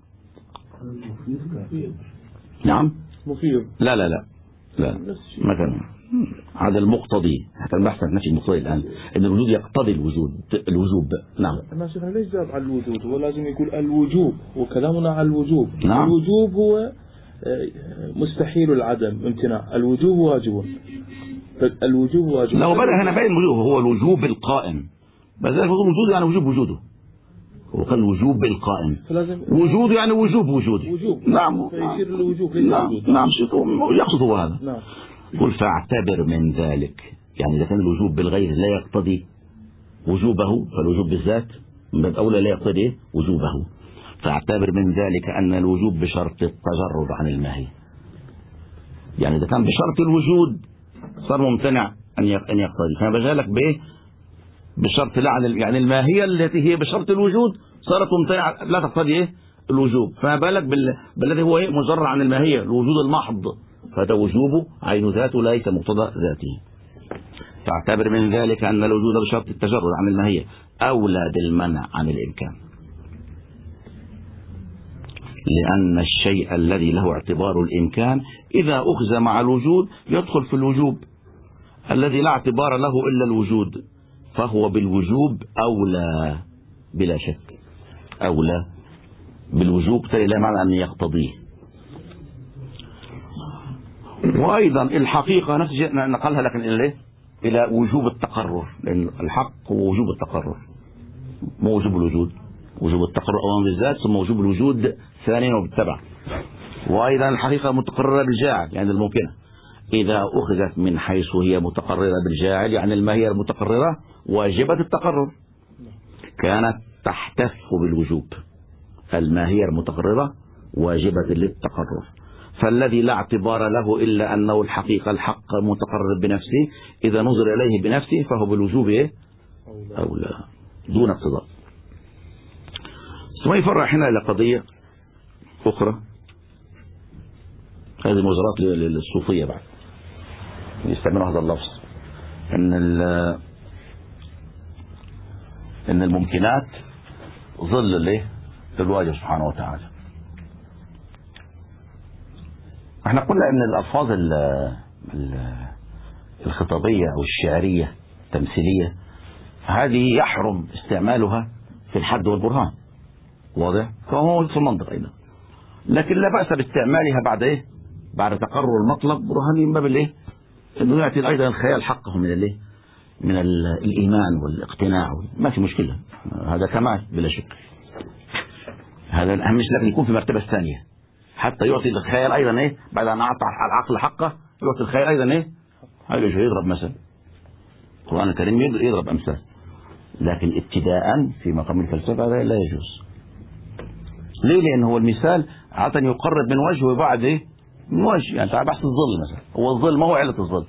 A: نعم
D: مفيد.
A: لا لا لا لا مثلا هذا المقتضي، حتى البحث عن نفي المقتضي الآن أن الوجود يقتضي الوجود الوجوب. نعم
D: أنا شيخنا ليش جاب على الوجود؟ هو لازم يقول الوجوب، وكلامنا على الوجوب.
A: نعم.
D: الوجوب هو مستحيل العدم، امتناع. الوجوب واجب، الوجوب واجب.
A: لو بدأ هنا بين الوجوب هو الوجوب القائم، بس الوجود يعني وجوب وجوده، هو قال الوجوب القائم، وجود يعني وجوب وجوده.
D: وجوب.
A: نعم.
D: فيصير الوجوب.
A: نعم نعم يقصد هو هذا.
D: نعم.
A: قل فاعتبر من ذلك، يعني إذا كان الوجوب بالغير لا يقتضي وجوبه، فالوجوب بالذات من باب أولى لا يقتضي وجوبه. فاعتبر من ذلك أن الوجوب بشرط التجرد عن الماهي، يعني إذا كان بشرط الوجود صار ممتنع أن يقتضي، فأنا بجالك بإيه؟ بشرط لا عن يعني الماهية التي هي بشرط الوجود صارت ممتنعة لا تقتضي إيه؟ الوجوب. فما بالك بال... بالذي هو إيه؟ مجرد عن الماهية، الوجود المحض، فهذا وجوبه عين ذاته ليس مقتضى ذاته. فاعتبر من ذلك أن الوجود بشرط التجرد عن الماهية أولى بالمنع عن الإمكان، لأن الشيء الذي له اعتبار الإمكان إذا أخذ مع الوجود يدخل في الوجوب، الذي لا اعتبار له إلا الوجود فهو بالوجوب أولى بلا شك، أولى بالوجوب لا معنى أن يقتضيه. وأيضا الحقيقة نفس الشيء نقلها لكن إلى إلى وجوب التقرر، لأن الحق هو وجوب التقرر مو وجوب الوجود، وجوب التقرر أولا بالذات ثم وجوب الوجود ثانيا وبالتبع. وأيضا الحقيقة متقررة بالجاعل يعني الممكنة، إذا أخذت من حيث هي متقررة بالجاعل يعني الماهية المتقررة واجبة التقرر كانت تحتف بالوجوب، الماهية المتقررة واجبة للتقرر. فالذي لا اعتبار له إلا أنه الحقيقة الحق متقرر بنفسه إذا نظر إليه بنفسه فهو بالوجوب إيه؟ أولى دون اقتضاء. ثم يفرع هنا إلى قضية أخرى، هذه الموزرات للصوفية بعد يستعملوا هذا اللفظ، إن إن الممكنات ظل له للواجب سبحانه وتعالى. احنا قلنا ان الالفاظ الخطابية او الشعرية التمثيلية هذه يحرم استعمالها في الحد والبرهان، واضح؟ فهو في المنطق ايضا، لكن لا بأس باستعمالها بعد ايه؟ بعد تقرر المطلب برهاني من باب الايه؟ انه يعطي ايضا الخيال حقه من الايه؟ من الايمان والاقتناع، ما في مشكلة، هذا كمال بلا شك. هذا الاهم مش لكن يكون في مرتبة الثانية حتى يعطي الخيال ايضا ايه؟ بعد ان اعطى العقل حقه يعطي الخيال ايضا ايه؟ هذا يضرب مثل القرآن الكريم يضرب امثال، لكن ابتداء في مقام الفلسفة هذا لا يجوز. ليه؟ لان هو المثال عادة يقرب من وجه وبعد ايه؟ من وجه. يعني تعال بحث الظل مثلا، هو الظل ما هو علة الظل؟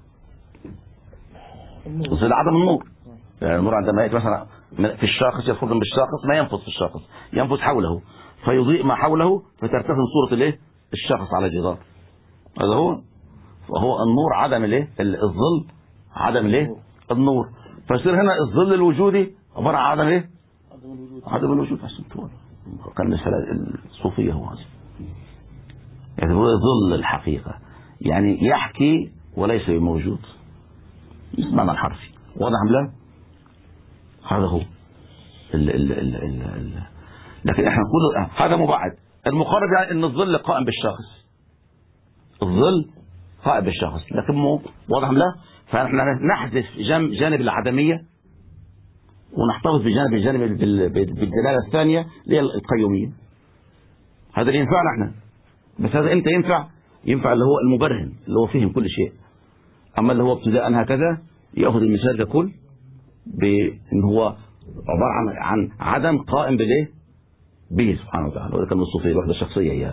A: الظل عدم النور. يعني النور عندما يأتي مثلا في الشاخص يفضل بالشاخص ما ينفذ في الشاخص، ينفذ حوله فيضيء ما حوله فترتفع صورة الايه؟ الشخص على الجدار. هذا هو وهو النور عدم الايه؟ الظل عدم الايه؟ النور. فيصير هنا الظل الوجودي عبارة عن عدم ايه؟ عدم الوجود. كان مثال الصوفية هو هذا، يعني هو ظل الحقيقة، يعني يحكي وليس بموجود، معنى الحرفي واضح أم لا؟ هذا هو ال ال ال ال ال لكن احنا نقول هذا مبعد. المقرب يعني ان الظل قائم بالشخص، الظل قائم بالشخص، لكن مو واضح أم لا؟ فاحنا نحذف جانب العدمية ونحتفظ بجانب الجانب بالدلالة الثانية اللي هي القيومية. هذا اللي ينفعنا احنا، بس هذا امتى ينفع؟ ينفع اللي هو المبرهن اللي هو فهم كل شيء. اما اللي هو ابتداء هكذا ياخذ المثال ككل بان هو عبارة عن عن عدم قائم بالايه؟ به سبحانه وتعالى. وده كان الصوفية الوحدة الشخصية هي هذه،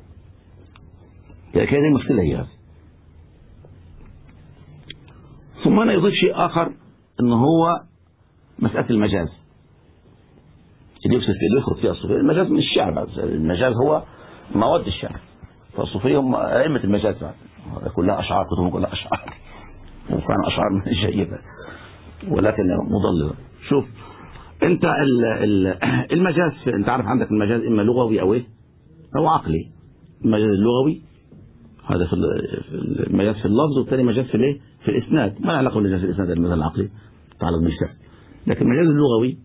A: يعني كده المشكلة هي هذه. ثم أنا يضيف شيء آخر إن هو مسألة المجاز اللي يفسد اللي يخرج فيها الصوفية. المجاز من الشعر، المجاز هو مواد الشعر، فالصوفية هم أئمة المجاز بعد، كلها أشعار، كتبهم كلها أشعار، وكان أشعار من جيدة ولكن مضللة. شوف أنت المجاز، أنت عارف عندك المجاز إما لغوي أو إيه أو عقلي. المجاز اللغوي هذا في المجاز في اللفظ، والثاني مجاز في الايه في الاسناد، ما له علاقه بالمجاز في الاسناد، المجاز العقلي تعالى بالشكل. لكن المجاز اللغوي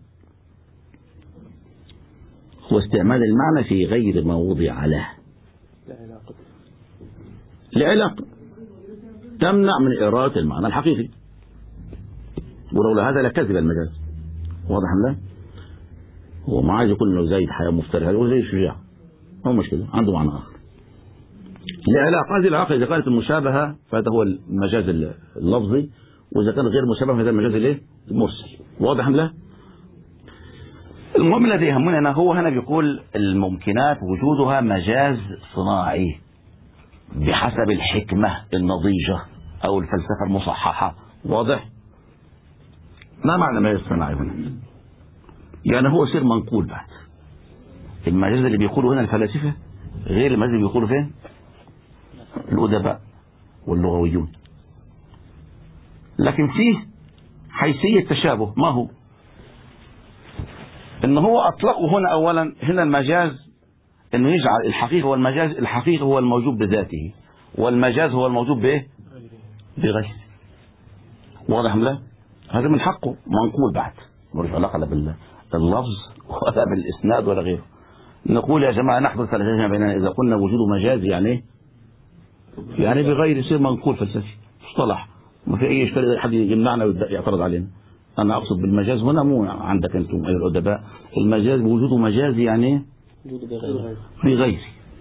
A: هو استعمال المعنى في غير ما وضع له
D: لعلاقة
A: لعلاقة تمنع من إرادة المعنى الحقيقي، ولولا هذا لكذب المجاز. واضح لا؟ هو ما عايز يقول انه زيد حياة مفترض، هذا هو زي الشجاع، هو مشكلة عنده معنى آخر. العلاقة هذه العلاقة إذا كانت المشابهة فهذا هو المجاز اللفظي، وإذا كان غير مشابه فهذا المجاز الايه المرسل. واضح لا؟ المهم الذي يهمنا هو هنا بيقول الممكنات وجودها مجاز صناعي بحسب الحكمة النضيجة أو الفلسفة المصححة. واضح؟ ما معنى مجاز صناعي هنا؟ يعني هو سير منقول بعد. المجاز اللي بيقولوا هنا الفلاسفة غير المجاز اللي بيقولوا فين الأدباء واللغويون، لكن فيه حيثية تشابه. ما هو؟ إن هو أطلقه هنا أولا، هنا المجاز إنه يجعل الحقيقة والمجاز، الحقيقة هو الموجود بذاته والمجاز هو الموجود بإيه بغيره. واضح لا؟ هذا من حقه منقول بعد، ملوش علاقة لا باللفظ ولا بالإسناد ولا غيره. نقول يا جماعة نحضر ثلاثة بيننا إذا قلنا وجود مجاز يعني يعني بغير يصير منقول فلسفي مصطلح، ما في أي إشكال حد يمنعنا ويعترض علينا. أنا أقصد بالمجاز هنا مو عندك أنتم أيها الأدباء، المجاز وجوده مجاز يعني بغير.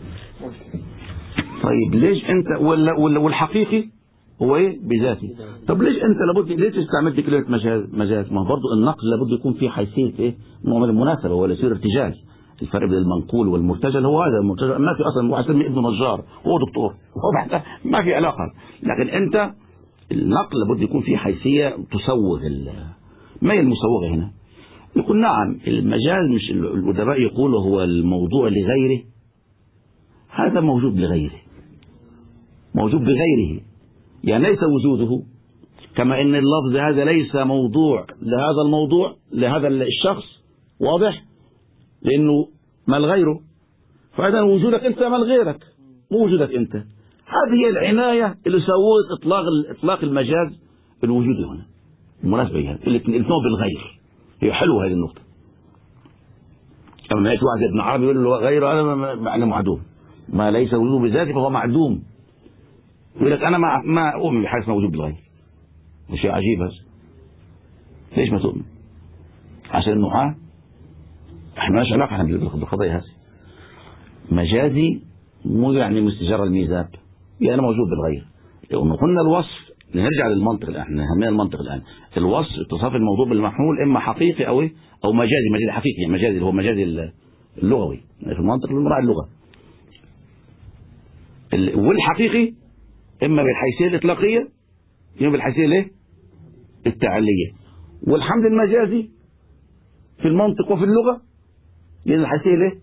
A: طيب ليش أنت ولا ولا والحقيقي هو إيه بذاته؟ طب ليش أنت لابد ليش استعملت كلمة مجاز؟ مجاز ما برضه النقل لابد يكون فيه حيثية إيه نوع من المناسبة ولا يصير ارتجال. الفرق بين المنقول والمرتجل هو هذا. المرتجل ما في اصلا واحد يسمي ابن نجار هو دكتور، هو ما في علاقه. لكن انت النقل لابد يكون فيه حيثيه تسوغ. ما هي المسوغه هنا؟ يقول نعم المجاز مش الادباء يقولوا هو الموضوع لغيره، هذا موجود لغيره، موجود بغيره، يعني ليس وجوده كما ان اللفظ هذا ليس موضوع لهذا الموضوع لهذا الشخص. واضح؟ لأنه مال غيره، فإذا وجودك أنت مال غيرك، مو وجودك أنت. هذه هي العناية اللي سوت إطلاق إطلاق المجاز الوجودي هنا. المناسبة هي الاثنين بالغير، هي حلوة هذه النقطة. لما يأتي واحد ابن عربي يقول له غيره هذا معنى معدوم، ما ليس وجوده بذاته فهو معدوم. يقول لك أنا ما ما أؤمن بحاجة اسمها وجود بالغير. شيء عجيب هذا. ليش ما تؤمن؟ عشان النحاة احنا مالناش علاقه احنا بالقضيه هذه. مجازي مو يعني مستجر الميزاب، يعني موجود بالغير. لو قلنا الوصف نرجع للمنطق الان، احنا همنا المنطق الان. الوصف اتصاف الموضوع بالمحمول اما حقيقي او ايه او مجازي. مجازي حقيقي يعني مجازي اللي هو مجازي اللغوي في المنطق المراعي اللغه. والحقيقي اما بالحيثيه الاطلاقيه اما بالحيثيه الايه التعليه. والحمد المجازي في المنطق وفي اللغه لأن الحيثية ليه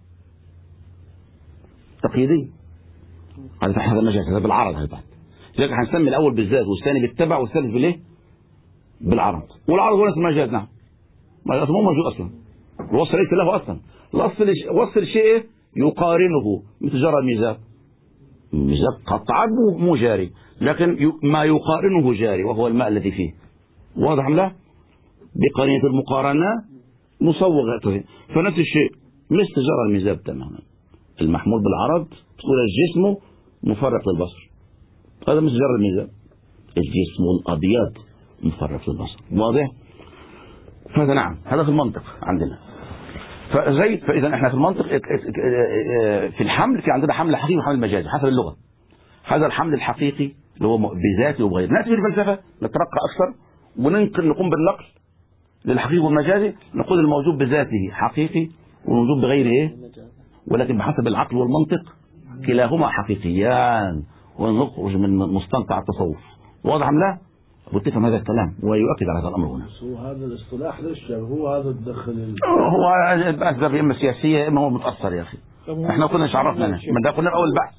A: تقييدية. هذا هذا مجاز، هذا بالعرض. هذا بعد لذلك هنسمي الأول بالذات والثاني بالتبع والثالث بالإيه بالعرض. والعرض هو نفس المجاز. نعم مجاز مو موجود أصلا، الوصف ليس له أصلا. وصف الشيء يقارنه مثل جرى الميزاب. الميزاب قطعا مو جاري، لكن ما يقارنه جاري وهو الماء الذي فيه. واضح أم لا؟ بقرينة المقارنة مصوغ. فنفس الشيء مثل جرى الميزاب تماما. المحمول بالعرض تقول الجسم مفرق للبصر، هذا مثل جرى الميزاب. الجسم الأبيض مفرق للبصر. واضح؟ فهذا نعم هذا في المنطق عندنا. فزي فإذا احنا في المنطق في الحمل في عندنا حمل حقيقي وحمل مجازي حسب اللغة. هذا الحمل الحقيقي اللي هو بذاته وبغيره. نأتي في الفلسفة نترقى أكثر وننقل نقوم بالنقل للحقيقي والمجازي. نقول الموجود بذاته حقيقي والموجود بغيره ايه ولكن بحسب العقل والمنطق كلاهما حقيقيان ونخرج من مستنقع التصوف. واضح ام لا؟ وتفهم هذا الكلام ويؤكد على هذا الامر هنا.
B: هو هذا الاصطلاح ليش هو هذا الدخل
A: هو اسباب اما سياسيه اما هو متاثر يا اخي. احنا كنا عرفنا ما ده قلنا اول بحث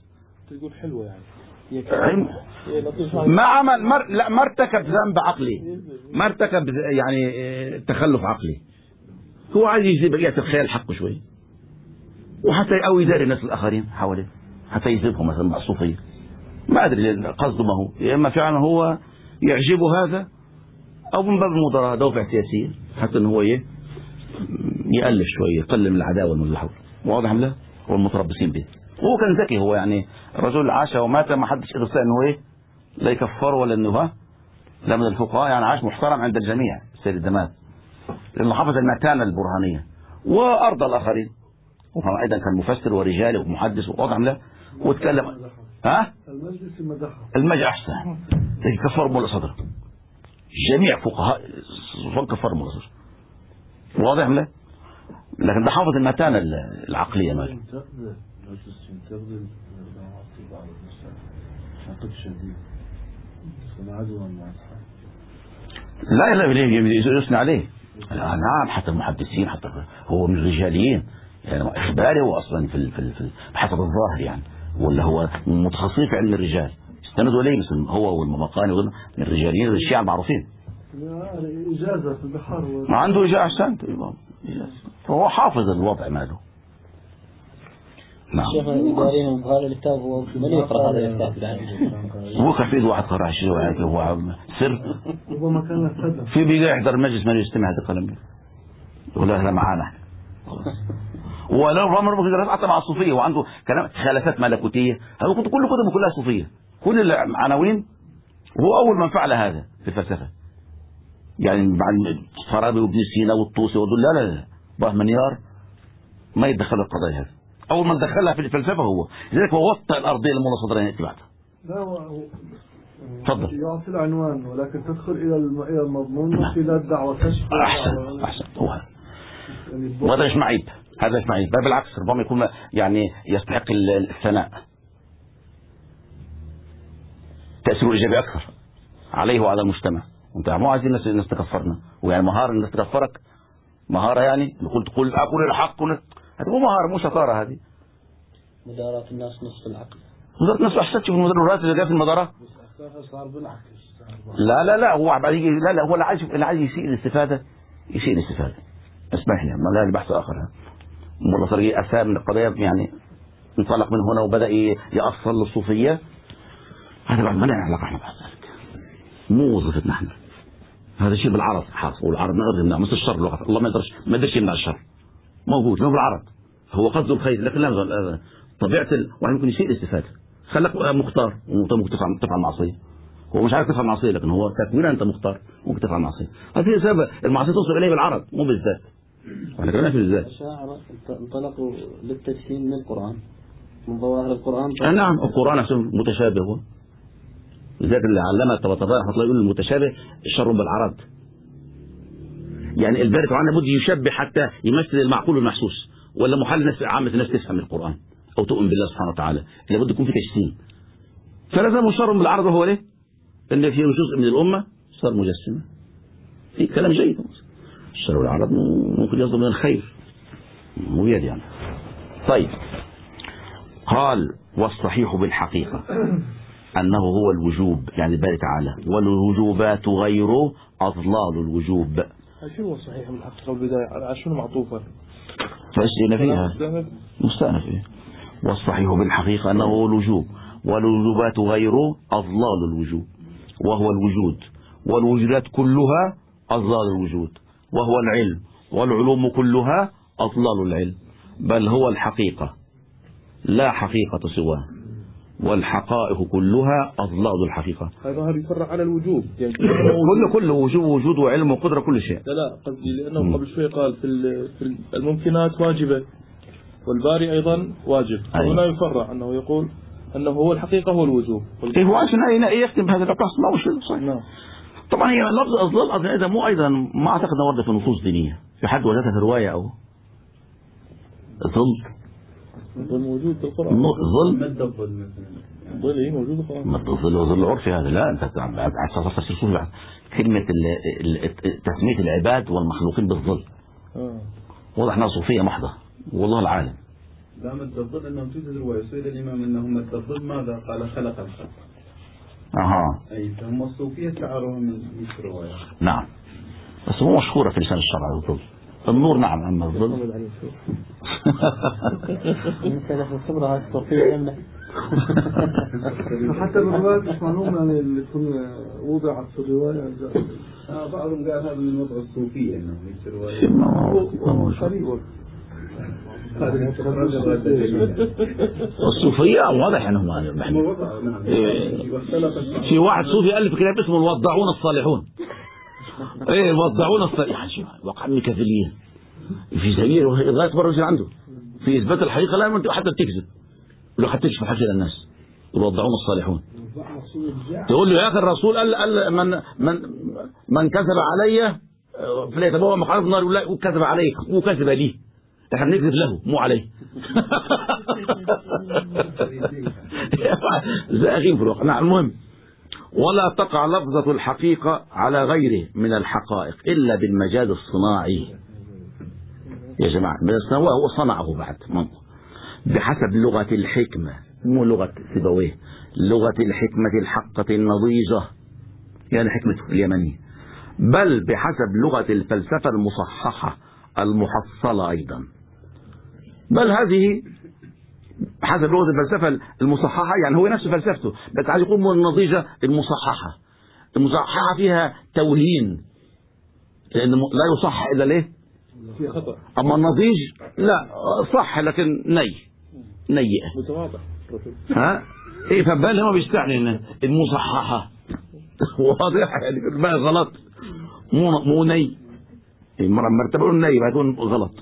D: تقول حلوة يعني
A: علم. ما عمل مر... لا ما ارتكب ذنب عقلي، ما ارتكب يعني تخلف عقلي، هو عايز يجيب بقية الخيال حقه شوي، وحتى أو يداري الناس الآخرين حواليه، حتى يجذبهم مثلا مع الصوفية، ما أدري قصده ما هو، يا إما فعلا هو يعجبه هذا، أو من باب المدراء دوافع سياسية، حتى إنه هو إيه يألف شوية، يقلل من العداوة من الحول، واضح له، والمتربصين به. هو كان ذكي، هو يعني رجل عاش ومات ما حدش قدر إنه إيه لا يكفر ولا إنه ها لا من الفقهاء، يعني عاش محترم عند الجميع سيد الدمات، لأنه حفظ المتانة البرهانية وأرضى الآخرين، وهو أيضا كان مفسر ورجالي ومحدث، واضح له، وتكلم ها
B: المجلس المدحة
A: المجلس أحسن كفر مولا صدر، جميع فقهاء كفر مولا صدر، واضح له، لكن ده حافظ المتانة العقلية ماله. لا لا يثني عليه، نعم حتى المحدثين، حتى هو من الرجاليين، يعني إخباري هو أصلا في في في بحسب الظاهر يعني، ولا هو متخصص في علم الرجال، استندوا إليه مثل هو والممقاني وغيرهم من الرجاليين الشيعة المعروفين.
B: إجازة في البحر
A: ما عنده إجازة، أحسنت، فهو حافظ الوضع ماله.
C: نعم. شيخ يداريهم بهذا الكتاب، هو من يقرأ هذا الكتاب؟
A: هو كفيد واحد قرأ شيء هو سر،
B: هو مكان السد
A: في بيجي يحضر مجلس ما يستمع هذا الكلام، ولا هذا معانا، ولو رمر ممكن حتى مع الصوفية، وعنده كلام خلافات ملكوتية، هذا كل كتبه كلها صوفية، كل العناوين، وهو أول من فعل هذا في الفلسفة، يعني بعد فارابي وابن سينا والطوسي ودول لا لا لا بهمنيار ما يتدخلوا القضايا هذه، أول من دخلها في الفلسفة هو، لذلك هو وطأ الأرضية المولى صدرين اتباعها.
B: لا هو
A: تفضل.
B: يعطي العنوان ولكن تدخل إلى إلى المضمون من خلال الدعوة كشف.
A: أحسن أحسن هو هذا، وهذا مش معيب، هذا مش معيب، بل بالعكس ربما يكون يعني يستحق الثناء، تأثيره إيجابي أكثر عليه وعلى المجتمع. أنت مو عايزين الناس تكفرنا، ويعني مهارة الناس تكفرك، مهارة يعني نقول تقول أقول الحق، هذه مو مهارة، مو شطارة، هذه
C: مداراة الناس نصف العقل.
A: مداراة الناس أحسن، شوف المدارات اللي جاء في المدارة، لا لا لا هو بعد يجي، لا لا هو اللي عايز اللي عايز يسيء الاستفادة، يسيء الاستفادة، اسمح لي ما لا بحث آخر، مرة صار أثار من القضايا يعني انطلق من هنا وبدأ يأصل للصوفية، هذا بعد ما لنا علاقة احنا بعد ذلك، مو وظيفتنا احنا، هذا شيء بالعرض حاصل، والعرض نقدر نمنع، مثل الشر لغة الله ما يقدرش ما يقدرش يمنع الشر، موجود ما بالعرض، هو قصده الخير، لكن لا طبيعة ال... واحد ممكن يسيء الاستفادة، خلك مختار وممكن تفعل تفعل معصية، هو مش عارف تفعل معصية، لكن هو تكوينا انت مختار ممكن تفعل معصية، هذه سبب المعصية توصل اليه بالعرض مو بالذات، احنا كلامنا في الذات.
C: الشاعر انطلقوا للتجسيم من القرآن، من ظواهر القرآن.
A: آه نعم القرآن نفسه متشابه، هو لذلك اللي علمها الطبطبائي رحمه الله يقول المتشابه شر بالعرض، يعني الباري طبعا لابد يشبه حتى يمثل المعقول والمحسوس، ولا محال الناس عامة الناس تفهم القرآن أو تؤمن بالله سبحانه وتعالى، لابد يكون في تجسيم، فلازم شر بالعرض، وهو ليه؟ إن في جزء من الأمة صار مجسمة، في كلام جيد، الشر بالعرض ممكن يصدر من الخير، مو يد يعني. طيب قال والصحيح بالحقيقة أنه هو الوجوب، يعني الباري تعالى والوجوبات غيره أضلال الوجوب.
D: شنو هو الصحيح بالحقيقة البداية على شنو معطوفة؟
A: فاشتنا فيها مستأنف فيها. والصحيح بالحقيقة أنه هو الوجوب والوجوبات غيره أضلال الوجوب، وهو الوجود، والوجودات كلها أضلال الوجود، وهو العلم، والعلوم كلها أضلال العلم، بل هو الحقيقة لا حقيقة سواه، والحقائق كلها أضلال الحقيقة.
D: هذا هذا يفرع على الوجوب، يعني
A: كل كل وجوب وجود وعلم وقدرة كل شيء.
D: لا لا قصدي لأنه مم. قبل شوي قال في في الممكنات واجبة، والباري أيضا واجب، هنا يفرع أنه يقول أنه هو الحقيقة هو الوجوب.
A: إيه هو عشان أي يختم بهذا الأقاس ما هو شيء صحيح. نعم. طبعا هي لفظ أضلال أيضا مو أيضا ما أعتقد أنه ورد في نصوص دينية في حد وجدتها في رواية أو ظل
D: ظل موجود في القرآن.
A: ظل
D: ظل إيه موجود في القرآن.
A: ما ظل ظل عرفي هذا، لا أنت عايز تصل كلمة تسمية العباد والمخلوقين بالظل. آه. واضح أنها صوفية محضة والله العالم.
E: لا مد الظل أنه توجد رواية سئل الإمام أنه مد الظل ماذا قال خلق الخلق.
A: أها.
E: أي فهم الصوفية تعارهم من مثل رواية.
A: نعم. بس مو مشهورة في لسان الشرع الظل. النور نعم، أما الظل
C: من ثلاث الخبرة هذه الصوفية جملة.
B: حتى بالروايات يسمعون يعني اللي تكون وضعت في الرواية.
E: آه بعضهم قال هذا من وضع الصوفية أنه مثل رواية.
B: قريب.
A: الصوفية واضح أنهم في واحد صوفي ألف كتاب اسمه الوضاعون الصالحون. ايه الوضاعون الصالحون وقع من كافلين في سبيل لغاية مرة يصير عنده في إثبات الحقيقة، لا أنت حتى بتكذب لو حتى تشوف حاجة للناس. الوضاعون الصالحون تقول له يا أخي الرسول قال, قال من من من كذب علي فليتبوأ مقعده النار، يقول كذب عليك وكذب لي، احنا بنكذب له مو عليه. زي أخيم في الوقت. نعم. المهم ولا تقع لفظة الحقيقة على غيره من الحقائق إلا بالمجاز الصناعي. يا جماعة هو صنعه بعد منطق بحسب لغة الحكمة، مو لغة سيبويه، لغة الحكمة الحقة النضيجة يعني حكمة اليمني، بل بحسب لغة الفلسفة المصححة المحصلة أيضا. بل هذه حسب لغة الفلسفة المصححة يعني هو نفس فلسفته، بس عايز يقول من النضيجة المصححة. المصححة فيها توهين لأن لا يصح إلا ليه
D: في خطأ.
A: أما النضيج لا صح لكن ني نيئة
D: متواضع.
A: ها إيه فبالي ما بيستعني المصححة واضح يعني بقى غلط مو مو ني مرتبه الني هتكون غلط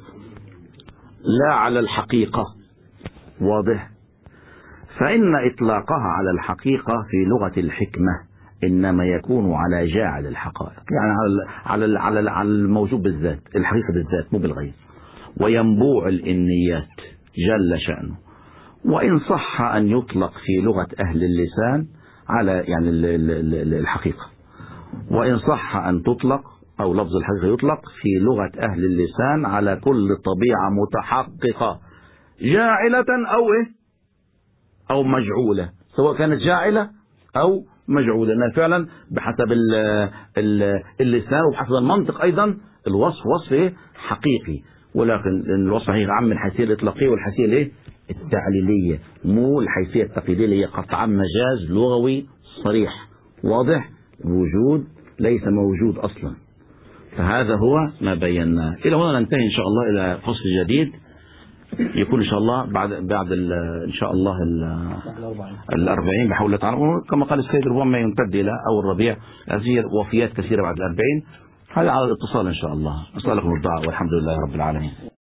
A: لا على الحقيقة. واضح. فإن إطلاقها على الحقيقة في لغة الحكمة إنما يكون على جاعل الحقائق يعني على على على على الموجود بالذات، الحقيقة بالذات مو بالغير، وينبوع الإنيات جل شأنه. وإن صح أن يطلق في لغة أهل اللسان على يعني الحقيقة، وإن صح أن تطلق أو لفظ الحقيقة يطلق في لغة أهل اللسان على كل طبيعة متحققة جاعلة أو إيه أو مجعولة، سواء كانت جاعلة أو مجعولة. لأن فعلا بحسب ال ال اللسان وبحسب المنطق أيضا الوصف وصف إيه حقيقي، ولكن الوصف هي عام من الحيثية الإطلاقية والحيثية الإيه التعليلية، مو الحيثية التقليدية اللي هي قطعا مجاز لغوي صريح. واضح. الوجود ليس موجود أصلا. فهذا هو ما بيناه. إلى هنا ننتهي إن شاء الله إلى فصل جديد يكون إن شاء الله بعد بعد إن شاء الله الأربعين بحول الله تعالى، كما قال السيد ربما يمتد إلى أو الربيع، هذه وفيات كثيرة بعد الأربعين. هذا على الاتصال إن شاء الله. أسألكم الدعاء والحمد لله رب العالمين.